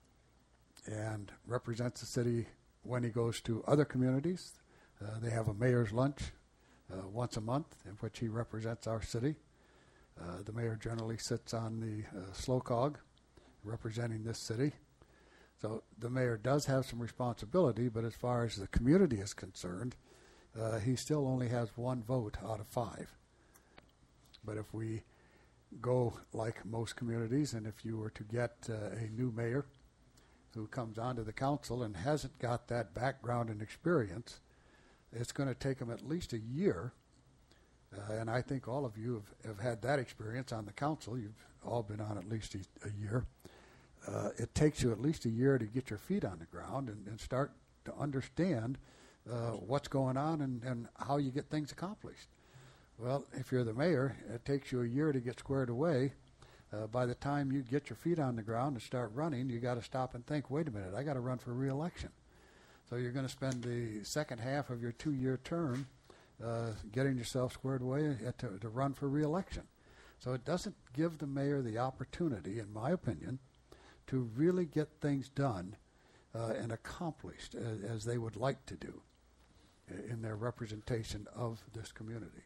Speaker 9: and represents the city when he goes to other communities. Uh, they have a mayor's lunch uh, once a month in which he represents our city. Uh, the mayor generally sits on the uh, SLOCOG representing this city. So the mayor does have some responsibility, but as far as the community is concerned, uh, he still only has one vote out of five. But if we go like most communities, and if you were to get uh, a new mayor who comes onto the council and hasn't got that background and experience, it's going to take him at least a year. Uh, and I think all of you have, have had that experience on the council. You've all been on at least a, a year. Uh, it takes you at least a year to get your feet on the ground and, and start to understand uh, what's going on and, and how you get things accomplished. Well, if you're the mayor, it takes you a year to get squared away. Uh, by the time you get your feet on the ground and start running, you got to stop and think, wait a minute, I got to run for re-election. So you're going to spend the second half of your two-year term uh, getting yourself squared away to, to run for re-election. So it doesn't give the mayor the opportunity, in my opinion, to really get things done uh, and accomplished as, as they would like to do in their representation of this community.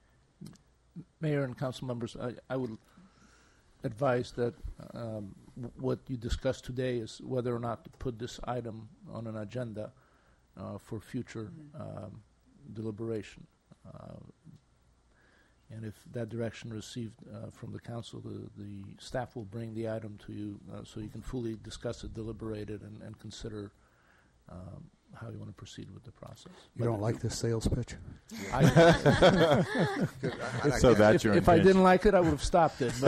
Speaker 15: Mayor and council members, I, I would advise that um, w- what you discussed today is whether or not to put this item on an agenda uh, for future um, deliberation. Uh, and if that direction received uh, from the council, the, the staff will bring the item to you uh, so you can fully discuss it, deliberate it, and, and consider um, how you want to proceed with the process.
Speaker 9: You don't like this sales pitch?
Speaker 15: I
Speaker 1: So that's your
Speaker 15: if, if I didn't like it, I would have stopped it.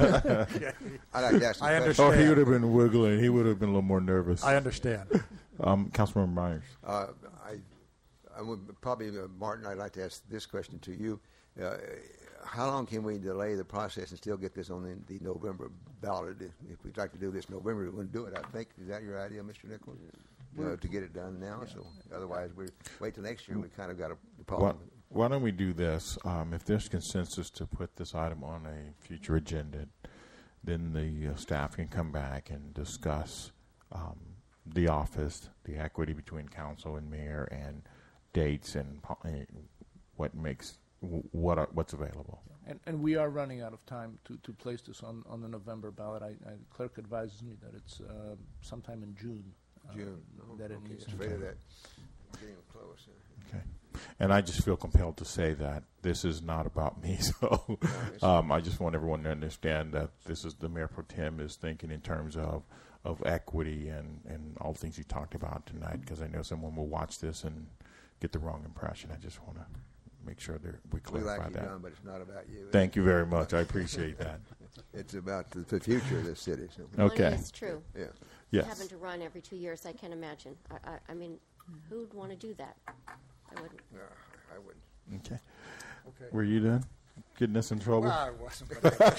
Speaker 3: I like that.
Speaker 9: I understand.
Speaker 1: Or he would have been wiggling. He would have been a little more nervous.
Speaker 9: I understand.
Speaker 1: Um, Councilmember Myers.
Speaker 3: Uh, I, I would probably, uh, Martin, I'd like to ask this question to you. Uh, how long can we delay the process and still get this on the, the November ballot? If, if we'd like to do this November, we wouldn't do it, I think. Is that your idea, Mister Nichols? Uh, to get it done now? Yeah. So otherwise, we wait till next year. We kind of got a problem.
Speaker 1: Why, why don't we do this? Um, if there's consensus to put this item on a future agenda, then the uh, staff can come back and discuss um, the office, the equity between council and mayor, and dates and po- uh, what makes w- what are, what's available.
Speaker 15: And, and we are running out of time to, to place this on, on the November ballot. I, I, the clerk advises me that it's uh, sometime in June.
Speaker 3: June.
Speaker 15: Uh, that
Speaker 3: okay.
Speaker 15: it needs
Speaker 3: It's
Speaker 15: to
Speaker 3: afraid
Speaker 15: be.
Speaker 3: of that. Getting close.
Speaker 1: Okay. And I just feel compelled to say that this is not about me. So um, I just want everyone to understand that this is the Mayor Pro Tem is thinking in terms of, of equity and, and all the things you talked about tonight, because I know someone will watch this and get the wrong impression. I just want to make sure that we clarify
Speaker 3: we like you,
Speaker 1: that.
Speaker 3: John, but it's not about you.
Speaker 1: Thank you very much. I appreciate that.
Speaker 3: It's about the, the future of this city. So.
Speaker 1: Okay.
Speaker 5: Well, it's true.
Speaker 3: Yeah.
Speaker 1: Yes.
Speaker 5: Having to run every two years, I can imagine. I, I, I mean, who'd want to do that? I wouldn't.
Speaker 3: No, I wouldn't.
Speaker 1: Okay.
Speaker 3: Okay.
Speaker 1: Were you done? Getting us in trouble?
Speaker 9: Well, I wasn't, but I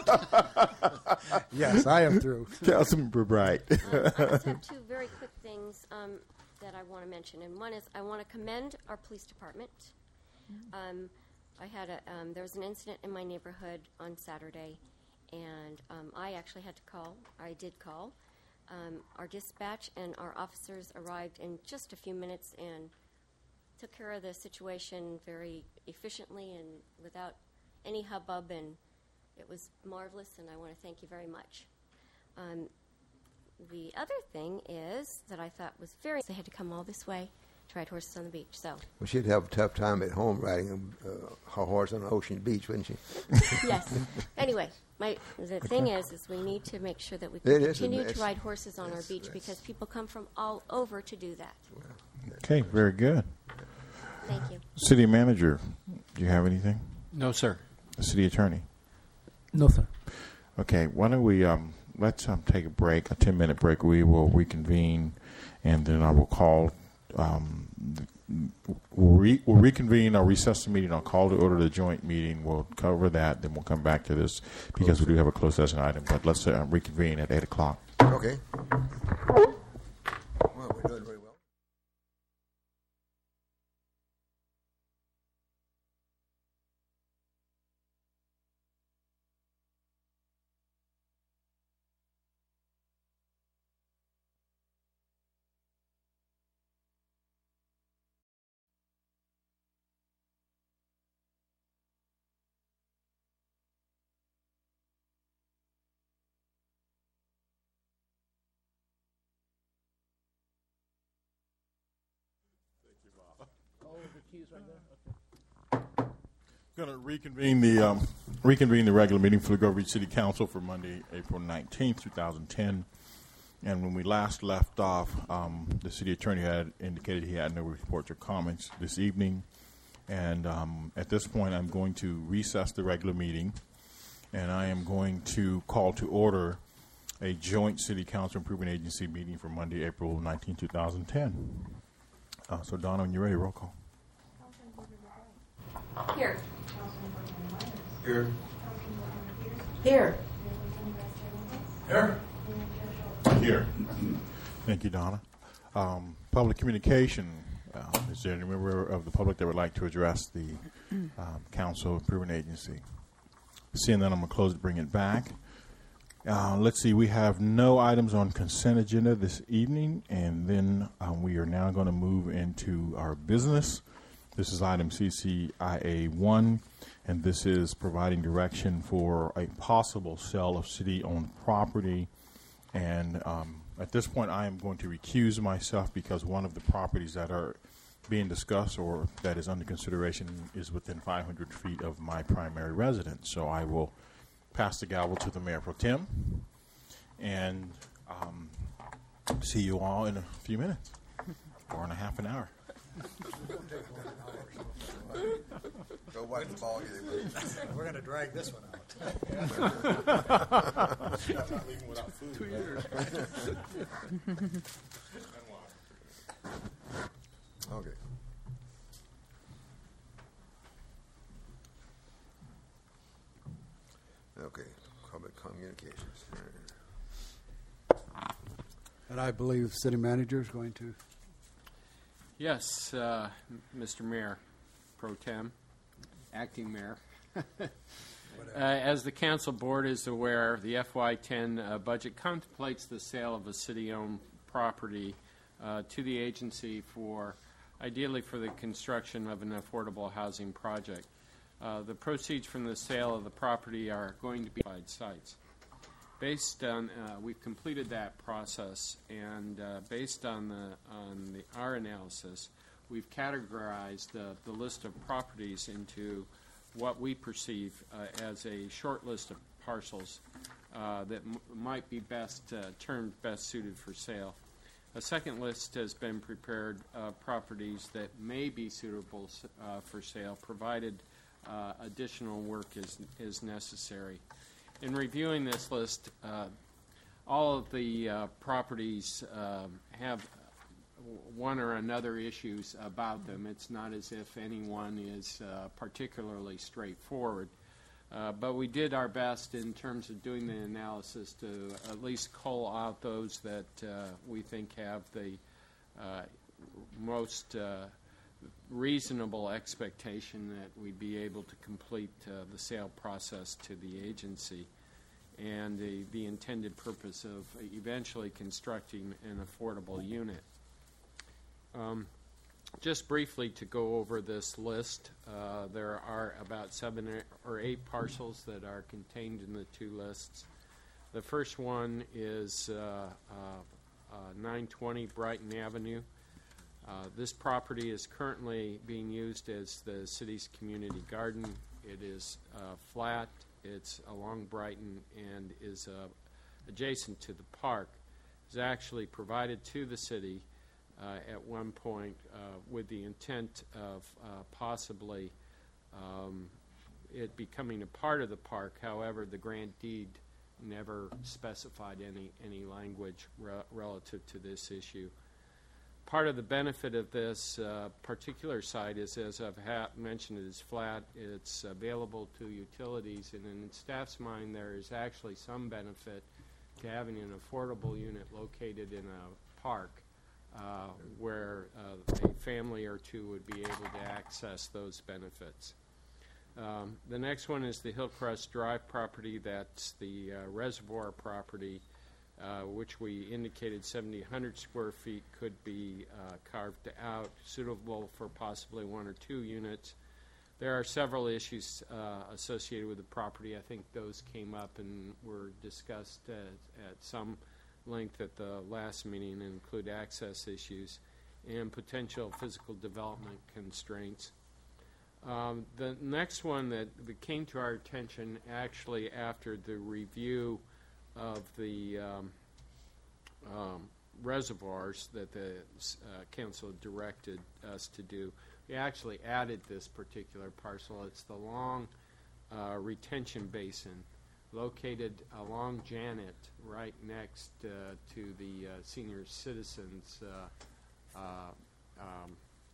Speaker 9: started. Yes, I am through.
Speaker 1: Councilmember Bright.
Speaker 5: Um, I just have two very quick things um, that I want to mention, and one is I want to commend our police department. Um, I had a um, there was an incident in my neighborhood on Saturday, and um, I actually had to call. I did call. Um, our dispatch and our officers arrived in just a few minutes and took care of the situation very efficiently and without any hubbub, and it was marvelous, and I want to thank you very much. Um, the other thing is that I thought was very, they had to come all this way to ride horses on the beach, so.
Speaker 3: Well, she'd have a tough time at home riding a uh, horse on Ocean Beach, wouldn't she?
Speaker 5: Yes. Anyway, my the thing is, is we need to make sure that we
Speaker 3: It is,
Speaker 5: continue
Speaker 3: it's-
Speaker 5: to ride horses on our
Speaker 3: yes,
Speaker 5: beach
Speaker 3: yes.
Speaker 5: because people come from all over to do that.
Speaker 1: Okay, very good.
Speaker 5: Thank you.
Speaker 1: City Manager, do you have anything?
Speaker 13: No, sir.
Speaker 1: The City Attorney?
Speaker 15: No, sir.
Speaker 1: Okay, why don't we, um, let's um, take a break, a ten-minute break. We will reconvene, and then I will call, um, we'll, re- we'll reconvene, I'll recess the meeting, I'll call to order the joint meeting, we'll cover that, then we'll come back to this, because we do have a closed session item, but let's uh, reconvene at eight o'clock.
Speaker 3: Okay. Well, we're doing very well.
Speaker 1: Going to reconvene the um, reconvene the regular meeting for the Grove Beach City Council for Monday, April nineteenth, two thousand ten. And when we last left off, um, the city attorney had indicated he had no reports or comments this evening. And um, at this point, I'm going to recess the regular meeting, and I am going to call to order a joint City Council Improvement Agency meeting for Monday, April nineteenth, two thousand ten. Uh, so, Donna, when you're ready, roll call.
Speaker 5: Here.
Speaker 3: Here.
Speaker 5: Here.
Speaker 3: Here.
Speaker 1: Here. Thank you, Donna. Um, public communication. Uh, is there any member of the public that would like to address the um, Council Improvement Agency? Seeing that, I'm going to close to bring it back. Uh, let's see, we have no items on consent agenda this evening, and then um, we are now going to move into our business. This is item C C I A one, and this is providing direction for a possible sale of city-owned property. And um, at this point, I am going to recuse myself because one of the properties that are being discussed or that is under consideration is within five hundred feet of my primary residence. So I will pass the gavel to the Mayor Pro Tem and um, see you all in a few minutes or in a half an hour.
Speaker 3: Go wipe the ball game.
Speaker 9: We're going to drag this one out.
Speaker 1: Two years.
Speaker 3: Okay. Okay. Public communications.
Speaker 9: And I believe City Manager is going to.
Speaker 13: Yes, uh, Mister Mayor, Pro Tem, Acting Mayor. uh, as the Council Board is aware, the F Y ten uh, budget contemplates the sale of a city-owned property uh, to the agency for, ideally for the construction of an affordable housing project. Uh, the proceeds from the sale of the property are going to be occupied sites. Based on, uh, we've completed that process, and uh, based on the on the our analysis, we've categorized uh, the list of properties into what we perceive uh, as a short list of parcels uh, that m- might be best uh, termed best suited for sale. A second list has been prepared, uh, properties that may be suitable uh, for sale, provided uh, additional work is is necessary. In reviewing this list, uh, all of the uh, properties uh, have one or another issues about them. It's not as if any one is uh, particularly straightforward. Uh, but we did our best in terms of doing the analysis to at least cull out those that uh, we think have the uh, most uh, reasonable expectation that we'd be able to complete uh, the sale process to the agency and the, the intended purpose of eventually constructing an affordable unit. Um, just briefly to go over this list, uh, there are about seven or eight parcels that are contained in the two lists. The first one is uh, uh, uh, nine twenty Brighton Avenue. Uh, this property is currently being used as the city's community garden. It is uh, flat, it's along Brighton, and is uh, adjacent to the park. It's actually provided to the city uh, at one point uh, with the intent of uh, possibly um, it becoming a part of the park. However, the grant deed never specified any, any language re relative to this issue. Part of the benefit of this uh, particular site is, as I've ha mentioned, it is flat. It's available to utilities, and in staff's mind, there is actually some benefit to having an affordable unit located in a park uh, where uh, a family or two would be able to access those benefits. Um, the next one is the Hillcrest Drive property. That's the uh, reservoir property, uh, which we indicated seventy hundred square feet could be uh, carved out, suitable for possibly one or two units. There are several issues uh, associated with the property. I think those came up and were discussed at, at some length at the last meeting, and include access issues and potential physical development constraints. Um, the next one that, that came to our attention actually after the review of the um, um, reservoirs that the uh, council directed us to do, we actually added this particular parcel. It's the long uh, retention basin located along Janet, right next uh, to the uh, senior citizens uh, uh, um,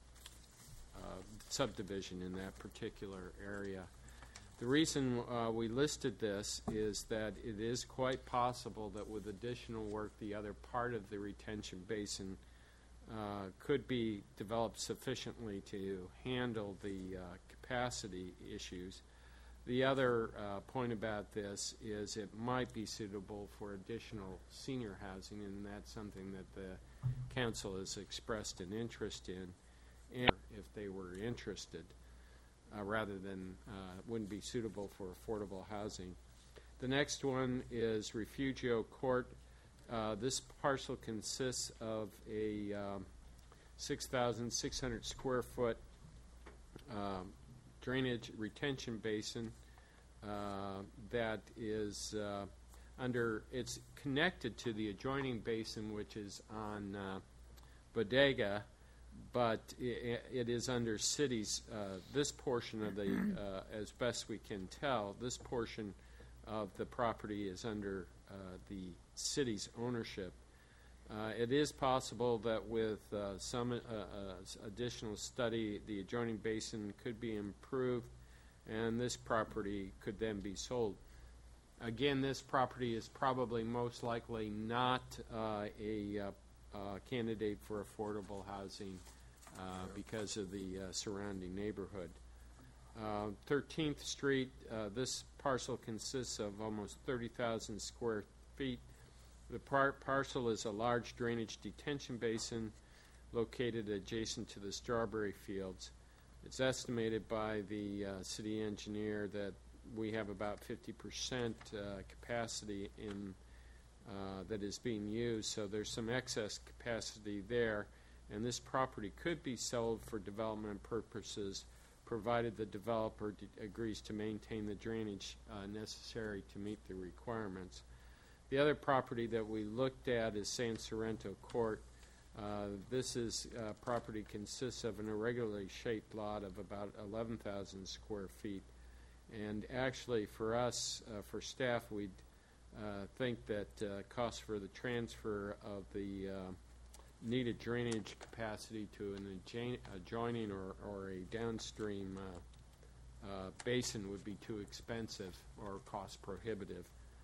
Speaker 13: Uh, subdivision in that particular area. The reason uh, we listed this is that it is quite possible that with additional work, the other part of the retention basin uh, could be developed sufficiently to handle the uh, capacity issues. The other uh, point about this is it might be suitable for additional senior housing, and that's something that the council has expressed an interest in. And if they were interested, uh, rather than uh, wouldn't be suitable for affordable housing. The next one is Refugio Court. Uh, this parcel consists of a um, six thousand six hundred square foot um, drainage retention basin uh, that is uh, under, it's connected to the adjoining basin, which is on uh, Bodega, but it, it is under cities. Uh, this portion of the, uh, as best we can tell, this portion of the property is under uh, the city's ownership. Uh, it is possible that with uh, some uh, uh, additional study, the adjoining basin could be improved, and this property could then be sold. Again, this property is probably most likely not uh, a uh, uh, candidate for affordable housing uh, because of the uh, surrounding neighborhood. Uh, thirteenth Street, uh, this parcel consists of almost thirty thousand square feet. The par parcel is a large drainage detention basin located adjacent to the strawberry fields. It's estimated by the uh, city engineer that we have about fifty percent uh, capacity in uh, that is being used, so there's some excess capacity there, and this property could be sold for development purposes, provided the developer d agrees to maintain the drainage uh, necessary to meet the requirements. The other property that we looked at is San Sorrento Court. Uh, this is uh, property consists of an irregularly shaped lot of about eleven thousand square feet. And actually, for us, uh, for staff, we uh, think that uh, costs for the transfer of the uh, needed drainage capacity to an adja adjoining or, or a downstream uh, uh, basin would be too expensive or cost prohibitive.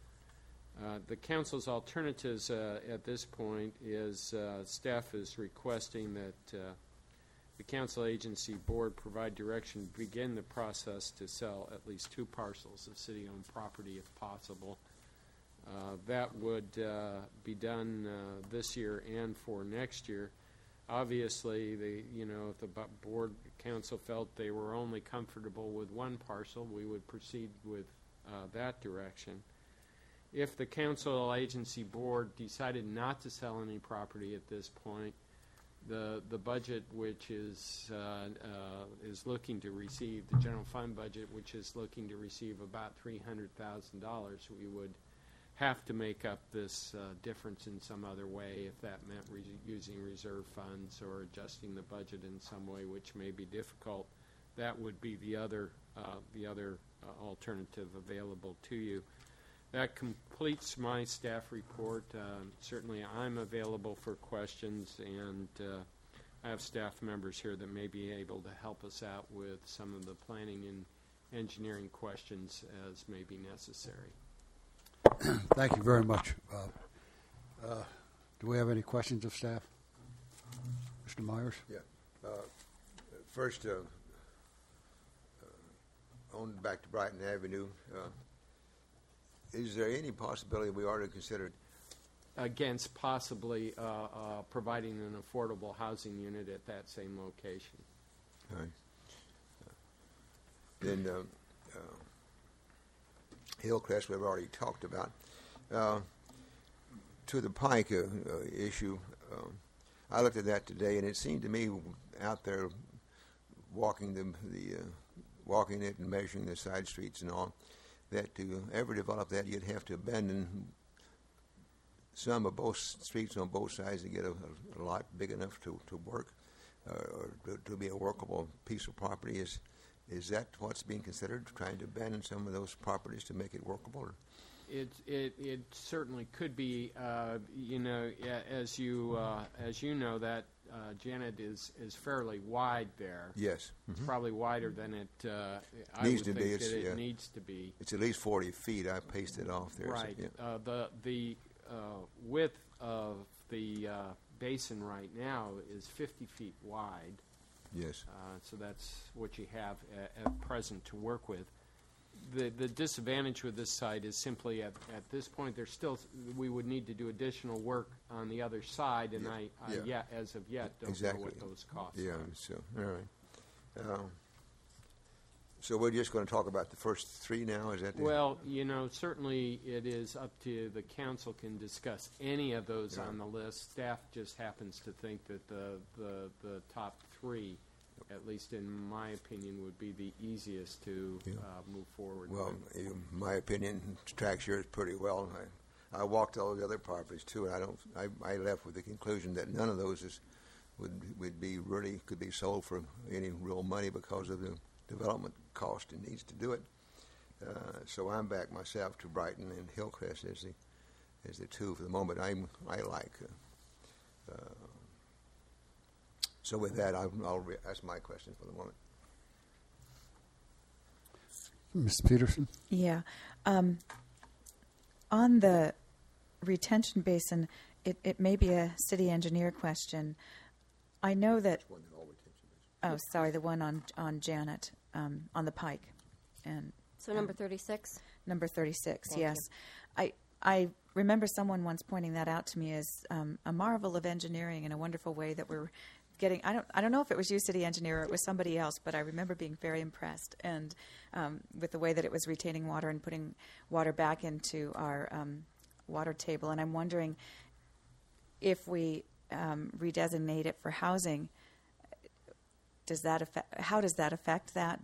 Speaker 13: Uh, the council's alternatives uh, at this point is uh, staff is requesting that uh, the council agency board provide direction to begin the process to sell at least two parcels of city-owned property if possible. Uh, that would uh, be done uh, this year and for next year. Obviously, the you know if the board council felt they were only comfortable with one parcel, we would proceed with uh, that direction. If the council agency board decided not to sell any property at this point, the the budget, which is uh, uh, is looking to receive the general fund budget, which is looking to receive about three hundred thousand dollars, we would have to make up this uh, difference in some other way, if that meant re- using reserve funds or adjusting the budget in some way, which may be difficult, that would be the other uh, the other uh, alternative available to you. That completes my staff report. Uh, certainly I'm available for questions, and uh, I have staff members here that may be able to help us out with some of the planning and engineering questions as may be necessary.
Speaker 9: Thank you very much, Bob. Uh, do we have any questions of staff? Mister Myers?
Speaker 3: Yeah. Uh, first, uh, uh, on back to Brighton Avenue, uh, is there any possibility we ought to consider
Speaker 13: against possibly uh, uh, providing an affordable housing unit at that same location?
Speaker 3: All right. Then uh, uh, Hillcrest we've already talked about. Uh, to the Pike uh, uh, issue, uh, I looked at that today, and it seemed to me out there walking the the uh, walking it and measuring the side streets and all, that to ever develop that, you'd have to abandon some of both streets on both sides to get a, a lot big enough to, to work, uh, or to, to be a workable piece of property. Is is that what's being considered, trying to abandon some of those properties to make it workable? Or?
Speaker 13: It, it it certainly could be. Uh, you know, as you uh, as you know, that uh, Janet is, is fairly wide there.
Speaker 3: Yes,
Speaker 13: it's
Speaker 3: mm-hmm.
Speaker 13: probably wider than it uh, I
Speaker 3: needs
Speaker 13: would
Speaker 3: to
Speaker 13: think
Speaker 3: be.
Speaker 13: that
Speaker 3: It's,
Speaker 13: it
Speaker 3: yeah.
Speaker 13: needs to be.
Speaker 3: It's at least forty feet. I pasted off there.
Speaker 13: Right.
Speaker 3: So, yeah.
Speaker 13: uh, the the uh, width of the uh, basin right now is fifty feet wide.
Speaker 3: Yes.
Speaker 13: Uh, so that's what you have at, at present to work with. The the disadvantage with this site is simply at, at this point there's still we would need to do additional work on the other side, and
Speaker 3: yeah.
Speaker 13: I, I
Speaker 3: yeah.
Speaker 13: yet as of yet don't
Speaker 3: exactly.
Speaker 13: know what those costs
Speaker 3: yeah,
Speaker 13: are.
Speaker 3: So all right. Um, so we're just going to talk about the first three now. Is that the
Speaker 13: well? You know, certainly it is up to the council can discuss any of those
Speaker 3: yeah.
Speaker 13: on the list. Staff just happens to think that the the, the top three, at least in my opinion, would be the easiest to
Speaker 3: yeah.
Speaker 13: uh, move forward
Speaker 3: Well,
Speaker 13: with.
Speaker 3: in my opinion, tracks yours pretty well. I, I walked all the other properties too, and I don't. I, I left with the conclusion that none of those is would would be really could be sold for any real money because of the development cost it needs to do it. Uh, so I'm back myself to Brighton and Hillcrest as the as the two for the moment. I'm I like. Uh, uh, So with that, I'll, I'll re- that's my question for the moment.
Speaker 9: Miz Peterson?
Speaker 6: Yeah. Um, on the retention basin, it, it may be a city engineer question. I know that.
Speaker 3: One that all retention
Speaker 6: Oh, sorry, the one on on Janet um, on the Pike, and
Speaker 5: So number thirty-six?
Speaker 6: number thirty-six.
Speaker 5: Thank
Speaker 6: yes,
Speaker 5: you.
Speaker 6: I I remember someone once pointing that out to me as um, a marvel of engineering in a wonderful way that we're getting. I don't I don't know if it was you, city engineer, or it was somebody else, but I remember being very impressed and um, with the way that it was retaining water and putting water back into our um, water table. And I'm wondering if we um, redesignate it for housing. Does that affect? How does that affect that?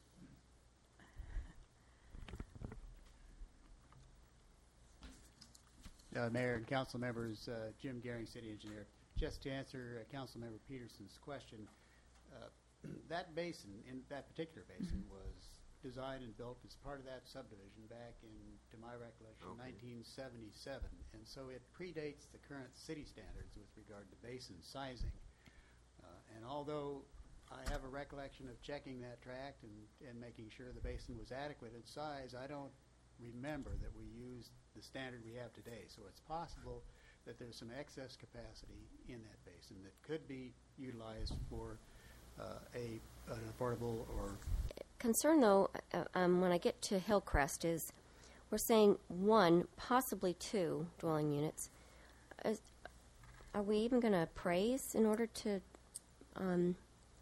Speaker 16: Uh, Mayor and council members, uh, Jim Gehring, city engineer. Just to answer uh, Council Member Peterson's question, uh, that basin, in that particular basin, mm-hmm. was designed and built as part of that subdivision back in, to my recollection, okay. nineteen seventy-seven, and so it predates the current city standards with regard to basin sizing. Uh, and although I have a recollection of checking that tract and, and making sure the basin was adequate in size, I don't remember that we used the standard we have today. So it's possible that there's some excess capacity in that basin that could be utilized for uh, a an affordable or...
Speaker 5: Concern, though, uh, um, when I get to Hillcrest is we're saying one, possibly two dwelling units. Uh, are we even going to appraise in order to um,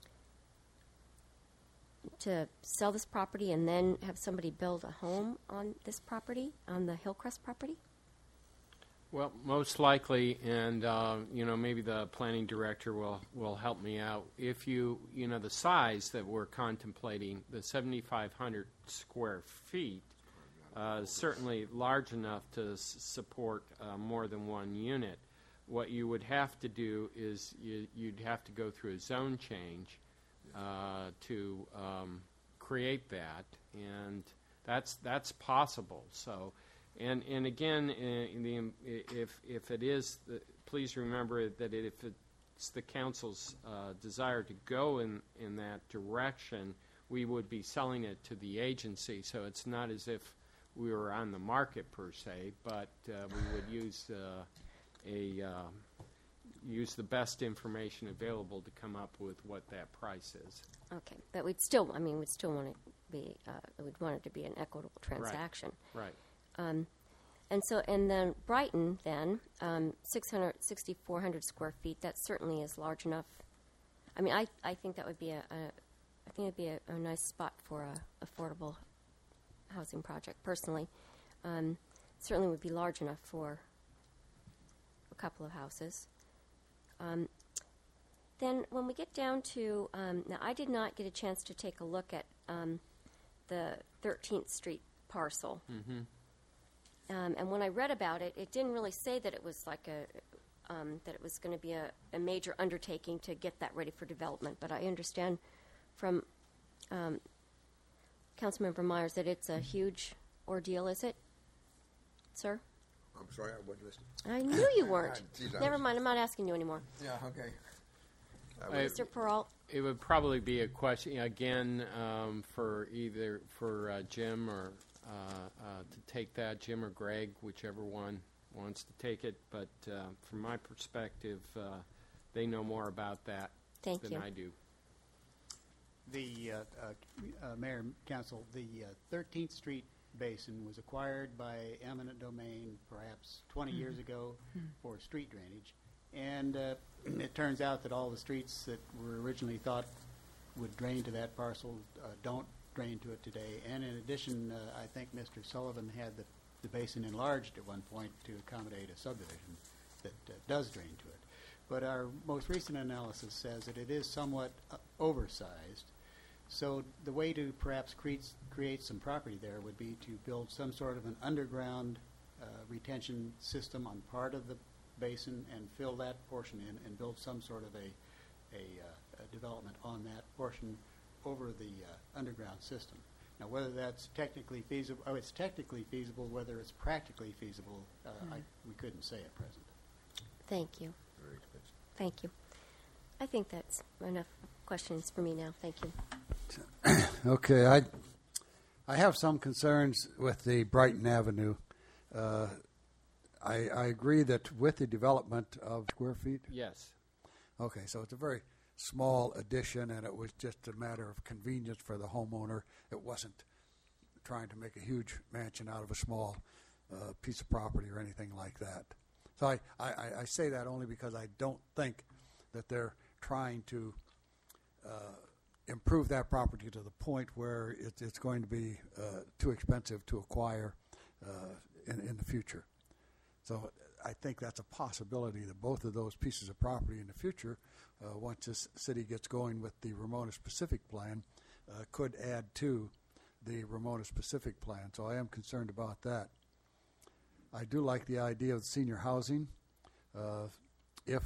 Speaker 5: to sell this property and then have somebody build a home on this property, on the Hillcrest property?
Speaker 13: Well, most likely, and uh, you know, maybe the planning director will, will help me out. If you, you know, the size that we're contemplating, the seventy-five hundred square feet, uh, certainly large enough to s- support uh, more than one unit. What you would have to do is you, you'd have to go through a zone change uh, to um, create that, and that's that's possible. So, and and again, uh, in the, if if it is, the, please remember that if it's the council's uh, desire to go in in that direction, we would be selling it to the agency. So it's not as if we were on the market per se, but uh, we would use uh, a um, use the best information available to come up with what that price is.
Speaker 5: Okay, but we'd still, I mean, we'd still want it to be, uh, we'd want it to be an equitable transaction.
Speaker 13: Right. Right.
Speaker 5: Um, and so, and then Brighton, then um, six hundred, sixty-four hundred square feet. That certainly is large enough. I mean, I, I think that would be a, a I think it'd be a, a nice spot for a affordable housing project. Personally, um, certainly would be large enough for a couple of houses. Um, then, when we get down to um, now, I did not get a chance to take a look at um, the thirteenth Street parcel.
Speaker 13: Mm-hmm.
Speaker 5: Um, and when I read about it, it didn't really say that it was like a um, that it was going to be a, a major undertaking to get that ready for development. But I understand from um, Councilmember Myers that it's a huge ordeal. Is it, sir?
Speaker 3: I'm sorry, I wasn't listening.
Speaker 5: I knew you weren't.
Speaker 3: Geez, I
Speaker 5: Never
Speaker 3: was-
Speaker 5: mind. I'm not asking you anymore.
Speaker 3: Yeah, okay.
Speaker 13: Uh,
Speaker 5: Mister Peralt.
Speaker 13: It would probably be a question again um, for either for uh, Jim or uh, uh, to take that, Jim or Greg, whichever one wants to take it. But uh, from my perspective, uh, they know more about that
Speaker 5: Thank
Speaker 13: than
Speaker 5: you.
Speaker 13: I do.
Speaker 16: The uh, uh, uh, Mayor and Council, the uh, thirteenth Street Basin was acquired by eminent domain perhaps twenty
Speaker 5: Mm-hmm.
Speaker 16: years ago for street drainage. And uh, it turns out that all the streets that were originally thought would drain to that parcel uh, don't drain to it today. And in addition, uh, I think Mister Sullivan had the, the basin enlarged at one point to accommodate a subdivision that uh, does drain to it. But our most recent analysis says that it is somewhat uh, oversized. So the way to perhaps create, create some property there would be to build some sort of an underground uh, retention system on part of the basin and fill that portion in and build some sort of a, a, uh, a development on that portion over the uh, underground system. Now, whether that's technically feasible, oh, it's technically feasible, whether it's practically feasible, uh,
Speaker 5: Mm.
Speaker 16: I, we couldn't say at present.
Speaker 5: Thank you.
Speaker 3: Very expensive.
Speaker 5: Thank you. I think that's enough questions for me now. Thank you.
Speaker 9: Okay, I I have some concerns with the Brighton Avenue. Uh, I, I agree that with the development of square feet.
Speaker 13: Yes.
Speaker 9: Okay, so it's a very small addition, and it was just a matter of convenience for the homeowner. It wasn't trying to make a huge mansion out of a small uh, piece of property or anything like that. So I, I, I say that only because I don't think that they're trying to uh, improve that property to the point where it, it's going to be uh, too expensive to acquire uh, in, in the future. So I think that's a possibility that both of those pieces of property in the future, uh, once this city gets going with the Ramona Specific Plan, uh, could add to the Ramona Specific Plan. So I am concerned about that. I do like the idea of senior housing. Uh, if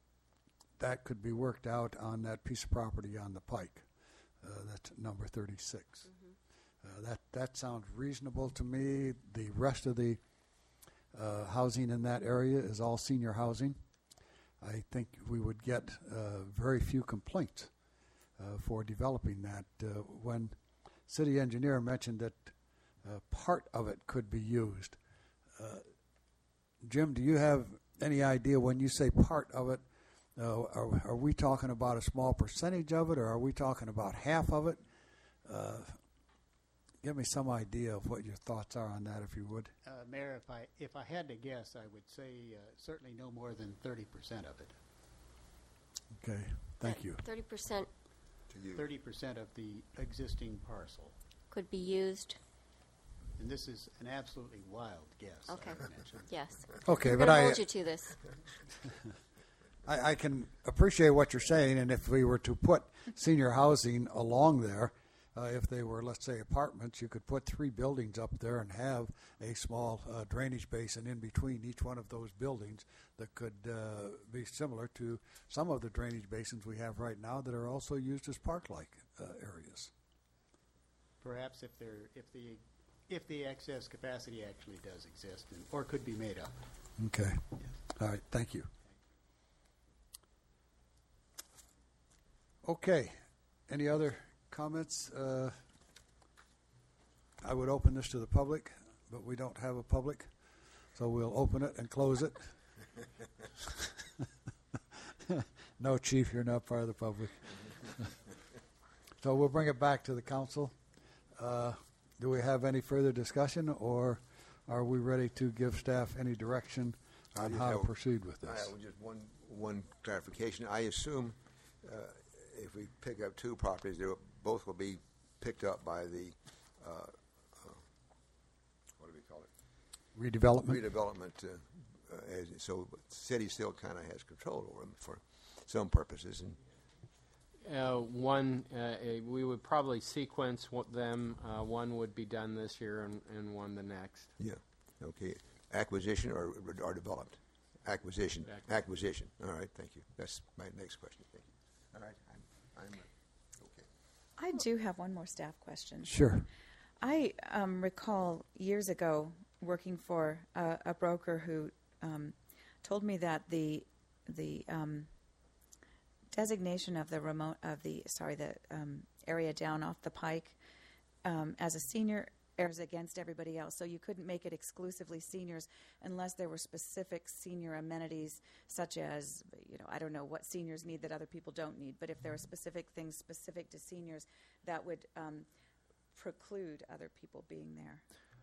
Speaker 9: that could be worked out on that piece of property on the Pike, uh, that's number thirty-six. Mm-hmm. Uh, that that sounds reasonable to me. The rest of the uh, housing in that area is all senior housing. I think we would get uh, very few complaints uh, for developing that. Uh, when city engineer mentioned that uh, part of it could be used, uh, Jim, do you have any idea when you say part of it, uh, are, are we talking about a small percentage of it, or are we talking about half of it? Uh, give me some idea of what your thoughts are on that, if you would.
Speaker 16: Uh, Mayor, if I if I had to guess, I would say uh, certainly no more than thirty percent of it.
Speaker 9: Okay, thank you.
Speaker 5: Thirty percent
Speaker 16: Thirty percent of the existing parcel,
Speaker 5: could be used.
Speaker 16: and this is an absolutely wild guess.
Speaker 5: Okay.
Speaker 16: I would mention.
Speaker 5: Yes.
Speaker 9: Okay,
Speaker 5: We're
Speaker 9: but
Speaker 5: gonna
Speaker 9: I-
Speaker 5: hold you to this.
Speaker 9: I, I can appreciate what you're saying, and if we were to put senior housing along there Uh, if they were, let's say, apartments, you could put three buildings up there and have a small uh, drainage basin in between each one of those buildings that could uh, be similar to some of the drainage basins we have right now that are also used as park-like uh, areas.
Speaker 16: Perhaps if there, if the, if the excess capacity actually does exist and, or could be made up.
Speaker 9: Okay.
Speaker 16: Yes.
Speaker 9: All right. Thank you. Okay. Any other comments? Uh, I would open this to the public, but we don't have a public, so we'll open it and close it. No, Chief, you're not part of the public. So we'll bring it back to the council. Uh, do we have any further discussion, or are we ready to give staff any direction on how to proceed with
Speaker 3: I
Speaker 9: this?
Speaker 3: have just one one clarification. I assume uh, if we pick up two properties, they both will be picked up by the uh, uh, what do we call it?
Speaker 9: Redevelopment.
Speaker 3: Redevelopment. Uh, uh, as, so the city still kind of has control over them for some purposes. And
Speaker 13: Uh, one, uh, eh, we would probably sequence what them. Uh, one would be done this year and, and one the next.
Speaker 3: yeah, okay. Acquisition or or developed? Acquisition.
Speaker 13: Acquisition.
Speaker 3: Acquisition. All right. Thank you. That's my next question. Thank you. All right. I'm, I'm uh, okay.
Speaker 6: I do have one more staff question.
Speaker 9: Sure.
Speaker 6: I um, recall years ago working for a, a broker who um, told me that the the um, designation of the remote of the sorry the um, area down off the pike um, as a senior is against everybody else. So you couldn't make it exclusively seniors unless there were specific senior amenities, such as, you know, I don't know what seniors need that other people don't need, but if there are specific things specific to seniors, that would um, preclude other people being there.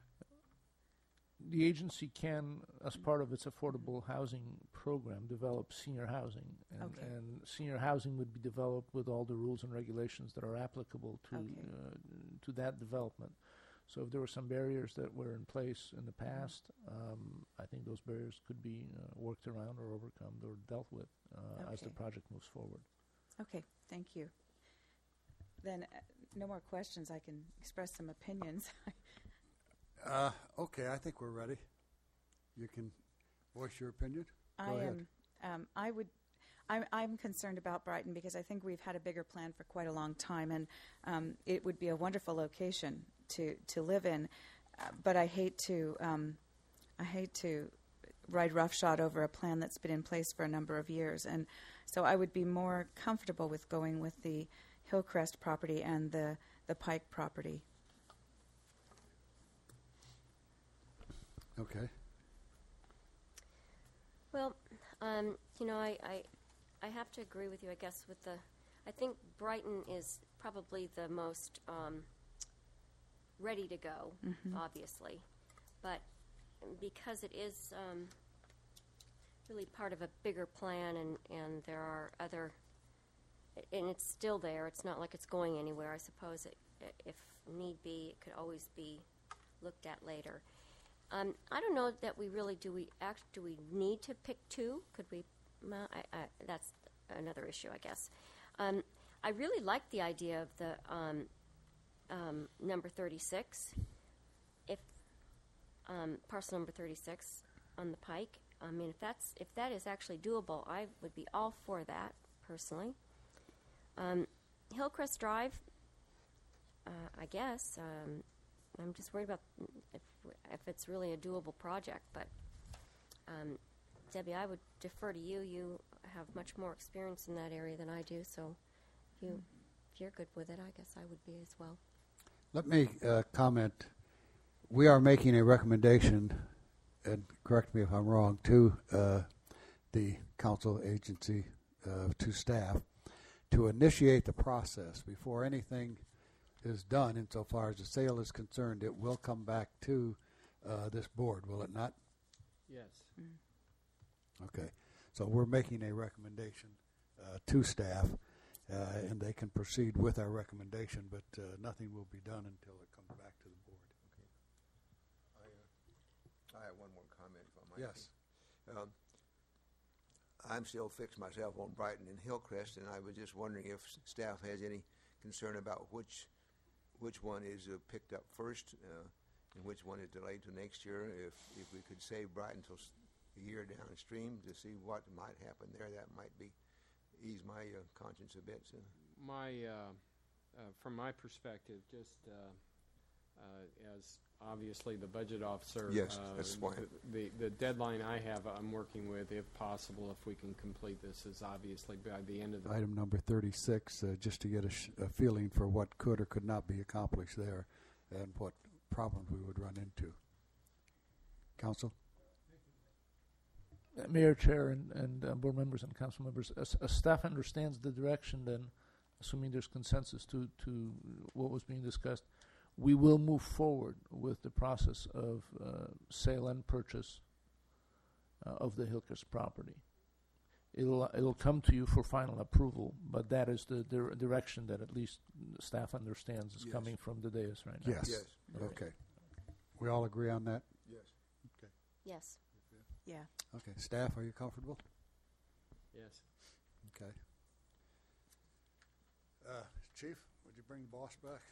Speaker 15: The agency can, as part of its affordable housing program, develop senior housing. And,
Speaker 6: Okay.
Speaker 15: and senior housing would be developed with all the rules and regulations that are applicable to
Speaker 6: Okay.
Speaker 15: uh, to that development. So if there were some barriers that were in place in the past, um, I think those barriers could be uh, worked around or overcome or dealt with uh, as the
Speaker 6: Okay.
Speaker 15: project moves forward.
Speaker 6: Okay, thank you. Then, uh, no more questions. I can express some opinions.
Speaker 9: Uh, okay, I think we're ready. You can voice your opinion. Go
Speaker 6: I
Speaker 9: ahead.
Speaker 6: am. Um, I would. I'm, I'm concerned about Brighton because I think we've had a bigger plan for quite a long time, and um, it would be a wonderful location to to live in. Uh, but I hate to. Um, I hate to ride roughshod over a plan that's been in place for a number of years, and so I would be more comfortable with going with the Hillcrest property and the the Pike property.
Speaker 9: Okay.
Speaker 5: Well, um, you know, I, I, I have to agree with you, I guess, with the, I think Brighton is probably the most um, ready to go,
Speaker 6: Mhm.
Speaker 5: obviously. But because it is um, really part of a bigger plan and, and there are other, and it's still there, it's not like it's going anywhere. I suppose it, if need be, it could always be looked at later. Um, I don't know that we really do. We act, do we need to pick two? Could we? Well, I, I, that's another issue, I guess. Um, I really like the idea of the um, um, number thirty-six. If um, parcel number thirty-six on the Pike. I mean, if that's if that is actually doable, I would be all for that personally. Um, Hillcrest Drive. Uh, I guess. Um, I'm just worried about if, if it's really a doable project. But, um, Debbie, I would defer to you. You have much more experience in that area than I do. So if, you, if you're good with it, I guess I would be as well.
Speaker 9: Let me uh, comment. We are making a recommendation, and correct me if I'm wrong, to uh, the council agency, uh, to staff, to initiate the process before anything is done insofar as the sale is concerned. It will come back to uh, this board, will it not?
Speaker 13: Yes.
Speaker 6: Mm.
Speaker 9: Okay. So we're making a recommendation uh, to staff, uh, and they can proceed with our recommendation, but uh, nothing will be done until it comes back to the board.
Speaker 3: I, uh, I have one more comment, if I might.
Speaker 9: Yes.
Speaker 3: Um, I'm still fixed myself on Brighton and Hillcrest, and I was just wondering if staff has any concern about which which one is uh, picked up first uh, and which one is delayed to next year. If if we could save Brighton until a year downstream to see what might happen there, that might be ease my uh, conscience a bit. So.
Speaker 13: My, uh, uh, from my perspective, just uh, uh, as obviously the budget officer.
Speaker 3: Yes,
Speaker 13: uh,
Speaker 3: that's why.
Speaker 13: The, the the deadline I have, I'm working with, if possible, if we can complete this, is obviously by the end of the.
Speaker 9: Item number thirty-six, uh, just to get a, sh- a feeling for what could or could not be accomplished there, and what problems we would run into. Council.
Speaker 15: Uh, Mayor, Chair, and, and uh, board members and council members, as, as staff understands the direction, then, assuming there's consensus to, to what was being discussed, we will move forward with the process of uh, sale and purchase uh, of the Hilkers property. It'll it'll come to you for final approval, but that is the dir- direction that at least staff understands is
Speaker 3: Yes.
Speaker 15: coming from the dais right now.
Speaker 9: Yes.
Speaker 3: Yes.
Speaker 9: Okay. We all agree on that?
Speaker 3: Yes.
Speaker 9: Okay.
Speaker 5: Yes.
Speaker 6: Yeah.
Speaker 9: Okay. Staff, are you comfortable?
Speaker 13: Yes.
Speaker 9: Okay. Uh, Chief, would you bring the boss back?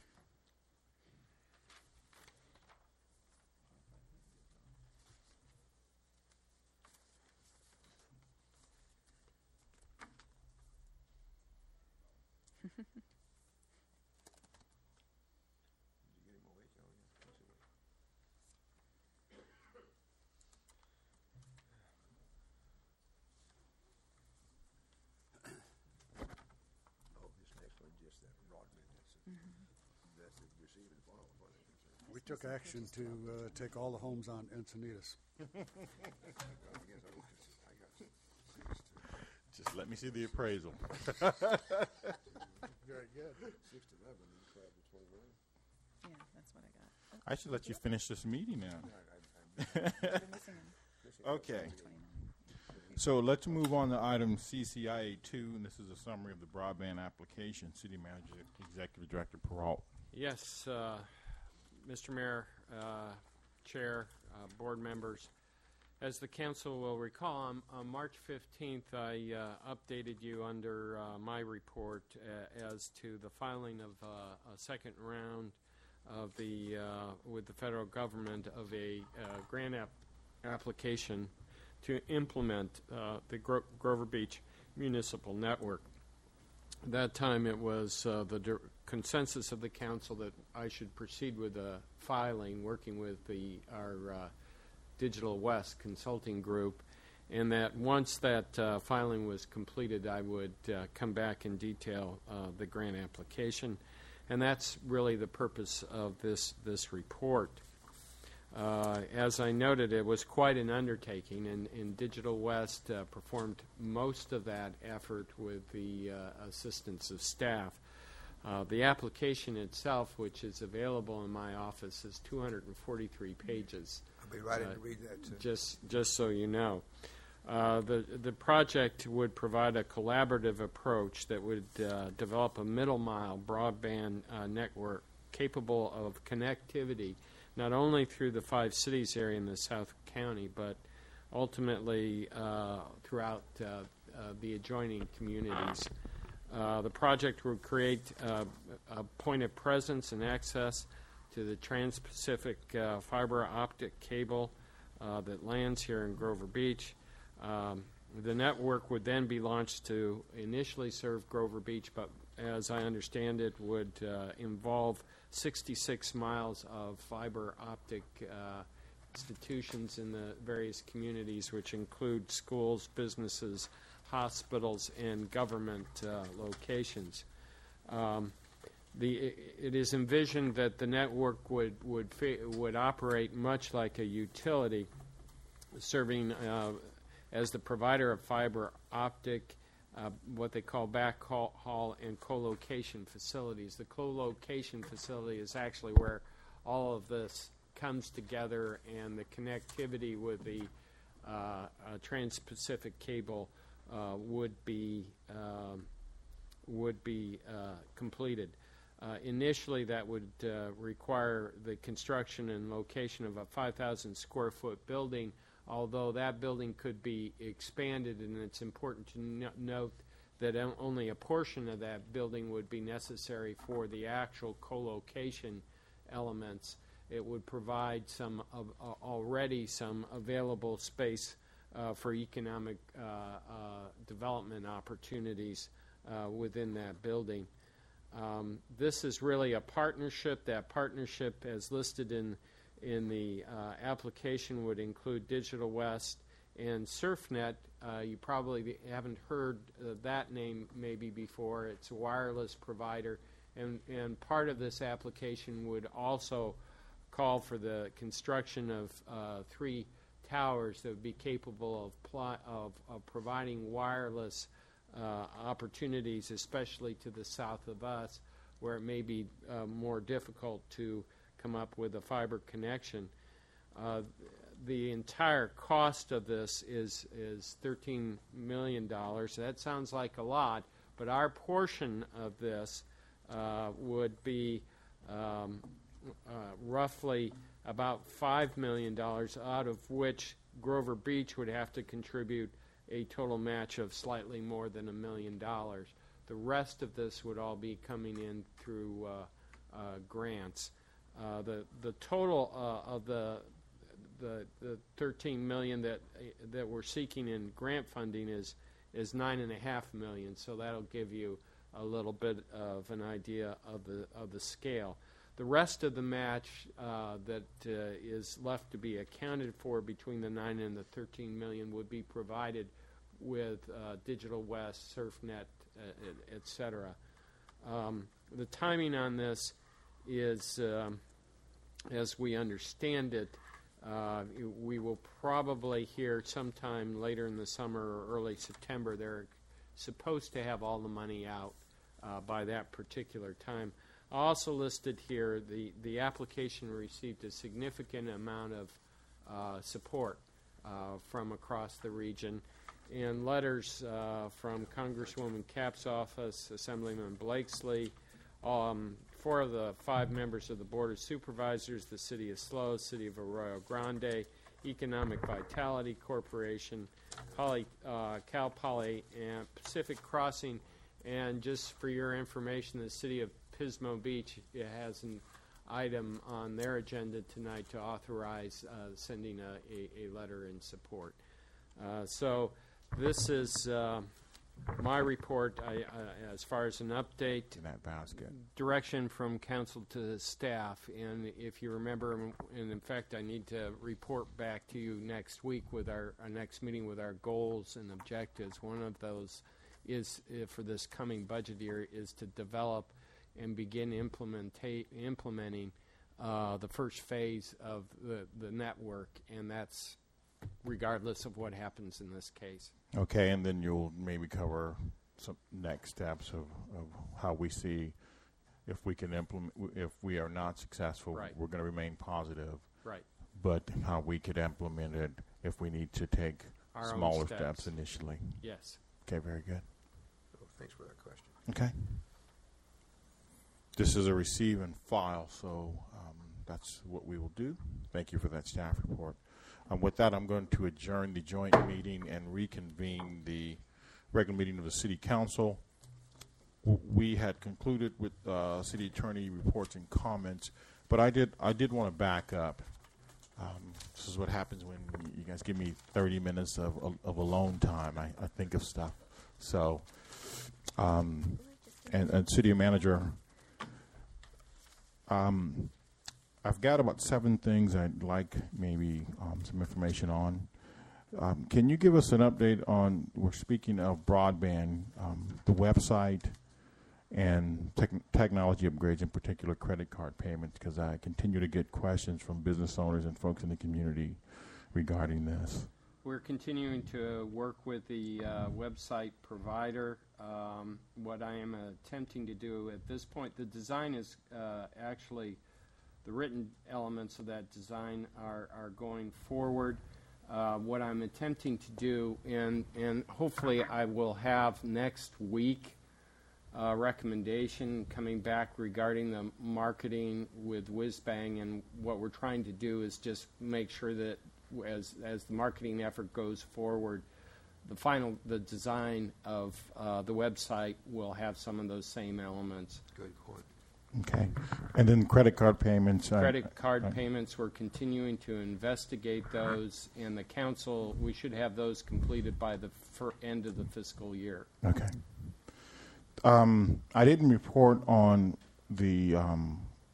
Speaker 3: Oh, this next one, just that Rodman. That's it. That's the receiving file. as far as I'm concerned.
Speaker 9: We took action to uh, take all the homes on Encinitas.
Speaker 3: I guess I want to- I got six to-
Speaker 1: Just let me see the appraisal.
Speaker 9: Very good.
Speaker 3: Six to eleven, and twelve to twenty-one.
Speaker 6: Yeah, that's what I got.
Speaker 1: I should let you finish this meeting now.
Speaker 6: I've been missing them.
Speaker 1: Okay. So let's move on to item C C I A two, and this is a summary of the broadband application. City Manager, Executive Director Peralt.
Speaker 13: Yes, uh, Mister Mayor, uh, Chair, uh, board members. As the council will recall, on, on March fifteenth, I uh, updated you under uh, my report uh, as to the filing of uh, a second round of the uh, with the federal government of a uh, grant app application to implement uh, the Gro- Grover Beach Municipal Network. At that time, it was uh, the dir- consensus of the council that I should proceed with the filing, working with the our uh, Digital West consulting group, and that once that uh, filing was completed, I would uh, come back and detail uh, the grant application, and that's really the purpose of this this report. Uh, as I noted, it was quite an undertaking, and, and Digital West uh, performed most of that effort with the uh, assistance of staff. Uh, the application itself, which is available in my office, is two hundred forty-three pages.
Speaker 3: I'll be right in
Speaker 13: Uh,
Speaker 3: to read that too.
Speaker 13: Just, just so you know. Uh, the, the project would provide a collaborative approach that would uh, develop a middle-mile broadband uh, network capable of connectivity not only through the five cities area in the South County, but ultimately uh, throughout uh, uh, the adjoining communities. Uh, the project would create uh, a point of presence and access to the Trans-Pacific uh, fiber optic cable uh, that lands here in Grover Beach. Um, the network would then be launched to initially serve Grover Beach, but as I understand it, would uh, involve sixty-six miles of fiber optic uh, institutions in the various communities, which include schools, businesses, hospitals, and government uh, locations. Um, the, it is envisioned that the network would would fa- would operate much like a utility, serving uh, as the provider of fiber optic, uh, what they call backhaul and co-location facilities. The co-location facility is actually where all of this comes together, and the connectivity with the uh, uh, Trans-Pacific cable uh, would be um, would be uh, completed. Uh, initially, that would uh, require the construction and location of a five thousand square foot building, although that building could be expanded, and it's important to no- note that on- only a portion of that building would be necessary for the actual co-location elements. It would provide some of, uh, already some available space uh, for economic uh, uh, development opportunities uh, within that building. Um, this is really a partnership. That partnership, as listed in in the uh, application, would include Digital West and SurfNet. Uh, you probably haven't heard uh, that name maybe before. It's a wireless provider, and and part of this application would also call for the construction of uh, three towers that would be capable of pl- of, of providing wireless Uh, opportunities, especially to the south of us, where it may be uh, more difficult to come up with a fiber connection. Uh, the entire cost of this is is thirteen million dollars. That sounds like a lot, but our portion of this uh, would be um, uh, roughly about five million dollars, out of which Grover Beach would have to contribute a total match of slightly more than a million dollars. The rest of this would all be coming in through uh, uh, grants. Uh, the the total uh, of the, the the thirteen million that that we're seeking in grant funding is is nine and a half million. So that'll give you a little bit of an idea of the of the scale. The rest of the match uh, that uh, is left to be accounted for between the nine and the thirteen million would be provided with uh, Digital West, SurfNet, uh, et cetera. Um, the timing on this is, um, as we understand it, uh, we will probably hear sometime later in the summer or early September. They're supposed to have all the money out uh, by that particular time. Also listed here, the, the application received a significant amount of uh, support uh, from across the region, and letters uh, from Congresswoman Capp's office, Assemblyman Blakesley, um, four of the five members of the Board of Supervisors, the City of SLO, City of Arroyo Grande, Economic Vitality Corporation, Poly, uh, Cal Poly, and Pacific Crossing. And just for your information, the City of Pismo Beach has an item on their agenda tonight to authorize uh, sending a, a, a letter in support. Uh, so this is uh, my report I, uh, as far as an update.
Speaker 1: In that basket.
Speaker 13: Direction from council to the staff. And if you remember, and in fact I need to report back to you next week with our, our next meeting with our goals and objectives. One of those is uh, for this coming budget year is to develop and begin implementa- implementing uh, the first phase of the, the network, and that's regardless of what happens in this case.
Speaker 1: Okay, and then you'll maybe cover some next steps of, of how we see if we can implement, if we are not successful,
Speaker 13: right.
Speaker 1: We're going to remain positive.
Speaker 13: Right.
Speaker 1: But how we could implement it if we need to take
Speaker 13: Our
Speaker 1: smaller
Speaker 13: steps.
Speaker 1: steps initially.
Speaker 13: Yes.
Speaker 1: Okay, very good.
Speaker 3: Well, thanks for that question.
Speaker 1: Okay. This is a receive and file, so um, that's what we will do. Thank you for that staff report. Um, with that, I'm going to adjourn the joint meeting and reconvene the regular meeting of the City Council. W- we had concluded with uh, City Attorney reports and comments, but I did I did want to back up. Um, this is what happens when you guys give me thirty minutes of, of, of alone time. I, I think of stuff. So, um, and, and City Manager, um, I've got about seven things I'd like maybe um, some information on. Um, can you give us an update on, we're speaking of broadband, um, the website and tech- technology upgrades, in particular credit card payments, because I continue to get questions from business owners and folks in the community regarding this.
Speaker 13: We're continuing to work with the uh, website provider. Um, what I am attempting to do at this point, the design is uh, actually, the written elements of that design are, are going forward. Uh, what I'm attempting to do, and, and hopefully I will have next week a recommendation coming back regarding the marketing with Whizbang, and what we're trying to do is just make sure that as, as the marketing effort goes forward, the final, the design of uh, the website will have some of those same elements.
Speaker 3: Good point.
Speaker 1: Okay. And then credit card payments. uh,
Speaker 13: Credit card
Speaker 1: uh,
Speaker 13: payments, we're continuing to investigate those, and the council, we should have those completed by the fir- end of the fiscal year.
Speaker 1: Okay. Um, I didn't report on the um,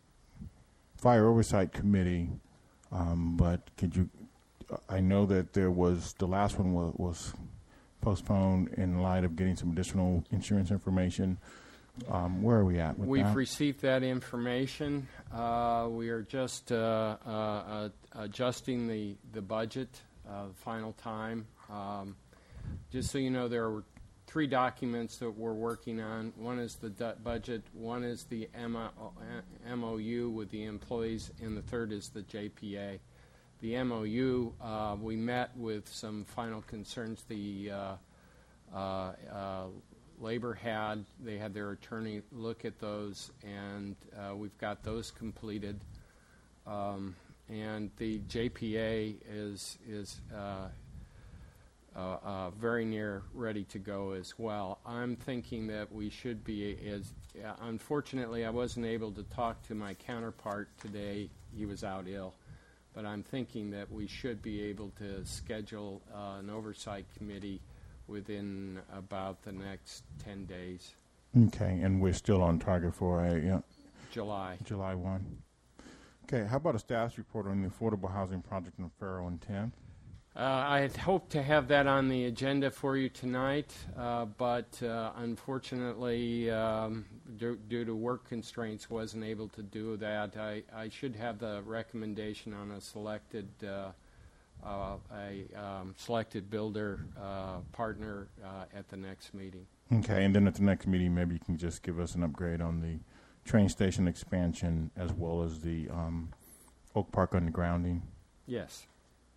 Speaker 1: Fire Oversight Committee, um, but could you, I know that there was, the last one was, was postponed in light of getting some additional insurance information. Um, where are we at with
Speaker 13: We've
Speaker 1: that?
Speaker 13: received that information. Uh, we are just uh, uh, uh, adjusting the, the budget, uh, the final time. Um, just so you know, there were three documents that we're working on. One is the du- budget, one is the M O U with the employees, and the third is the J P A. The M O U, uh, we met with some final concerns. The uh, uh, uh, Labor had, they had their attorney look at those, and uh, we've got those completed. Um, and the J P A is is uh, uh, uh, very near ready to go as well. I'm thinking that we should be, as uh, unfortunately I wasn't able to talk to my counterpart today. He was out ill. But I'm thinking that we should be able to schedule uh, an oversight committee within about the next ten days.
Speaker 1: Okay, and we're still on target for a yeah,
Speaker 13: July.
Speaker 1: July first. Okay, how about a staff's report on the affordable housing project in Faro and tenth?
Speaker 13: Uh, I had hoped to have that on the agenda for you tonight, uh, but uh, unfortunately, um, due, due to work constraints, wasn't able to do that. I, I should have the recommendation on a selected uh, uh, a um, selected builder uh, partner uh, at the next meeting.
Speaker 1: Okay, and then at the next meeting, maybe you can just give us an upgrade on the train station expansion as well as the um, Oak Park undergrounding.
Speaker 13: Yes.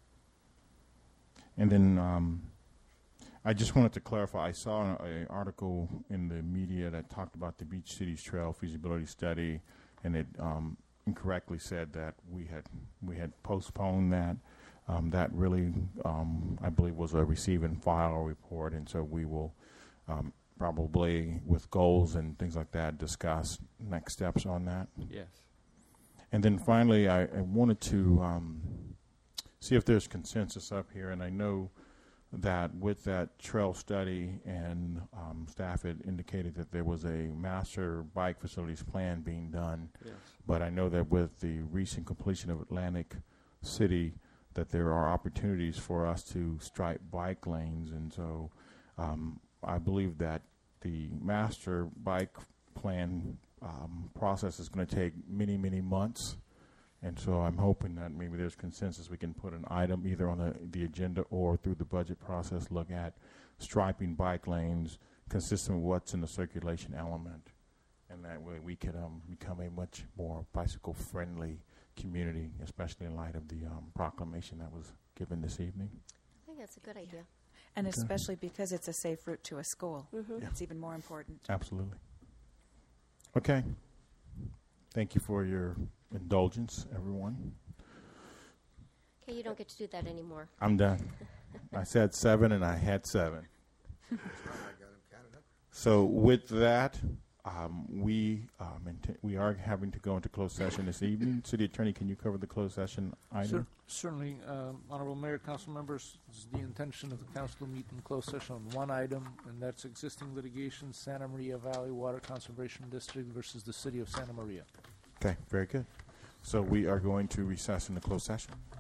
Speaker 1: And then um, I just wanted to clarify, I saw an article in the media that talked about the Beach Cities Trail feasibility study, and it um, incorrectly said that we had we had postponed that. Um, that really, um, I believe, was a receive and file report, and so we will um, probably, with goals and things like that, discuss next steps on that.
Speaker 13: Yes.
Speaker 1: And then finally, I, I wanted to um, see if there's consensus up here, and I know that with that trail study and um, staff had indicated that there was a master bike facilities plan being done.
Speaker 13: Yes.
Speaker 1: But I know that with the recent completion of Atlantic City, that there are opportunities for us to stripe bike lanes, and so um, I believe that the master bike plan um, process is going to take many, many months, and so I'm hoping that maybe there's consensus we can put an item either on the, the agenda or through the budget process, look at striping bike lanes consistent with what's in the circulation element, and that way we can um, become a much more bicycle-friendly community, especially in light of the um, proclamation that was given this evening.
Speaker 5: I think that's a good idea.
Speaker 6: And
Speaker 1: Okay.
Speaker 6: especially because it's a safe route to a school.
Speaker 5: Mhm.
Speaker 6: It's even more important.
Speaker 1: Absolutely. Okay. Thank you for your indulgence, everyone.
Speaker 5: Okay, you don't get to do that anymore.
Speaker 1: I'm done. I said seven, and I had seven.
Speaker 3: I got them counted up.
Speaker 1: So with that, um, we um, int- we are having to go into closed session this evening. City Attorney, can you cover the closed session item?
Speaker 15: Cer- certainly, um, Honorable Mayor, Council members, this is the intention of the council to meet in closed session on one item, and that's existing litigation, Santa Maria Valley Water Conservation District versus the City of Santa Maria.
Speaker 1: Okay, very good. So we are going to recess in the closed session.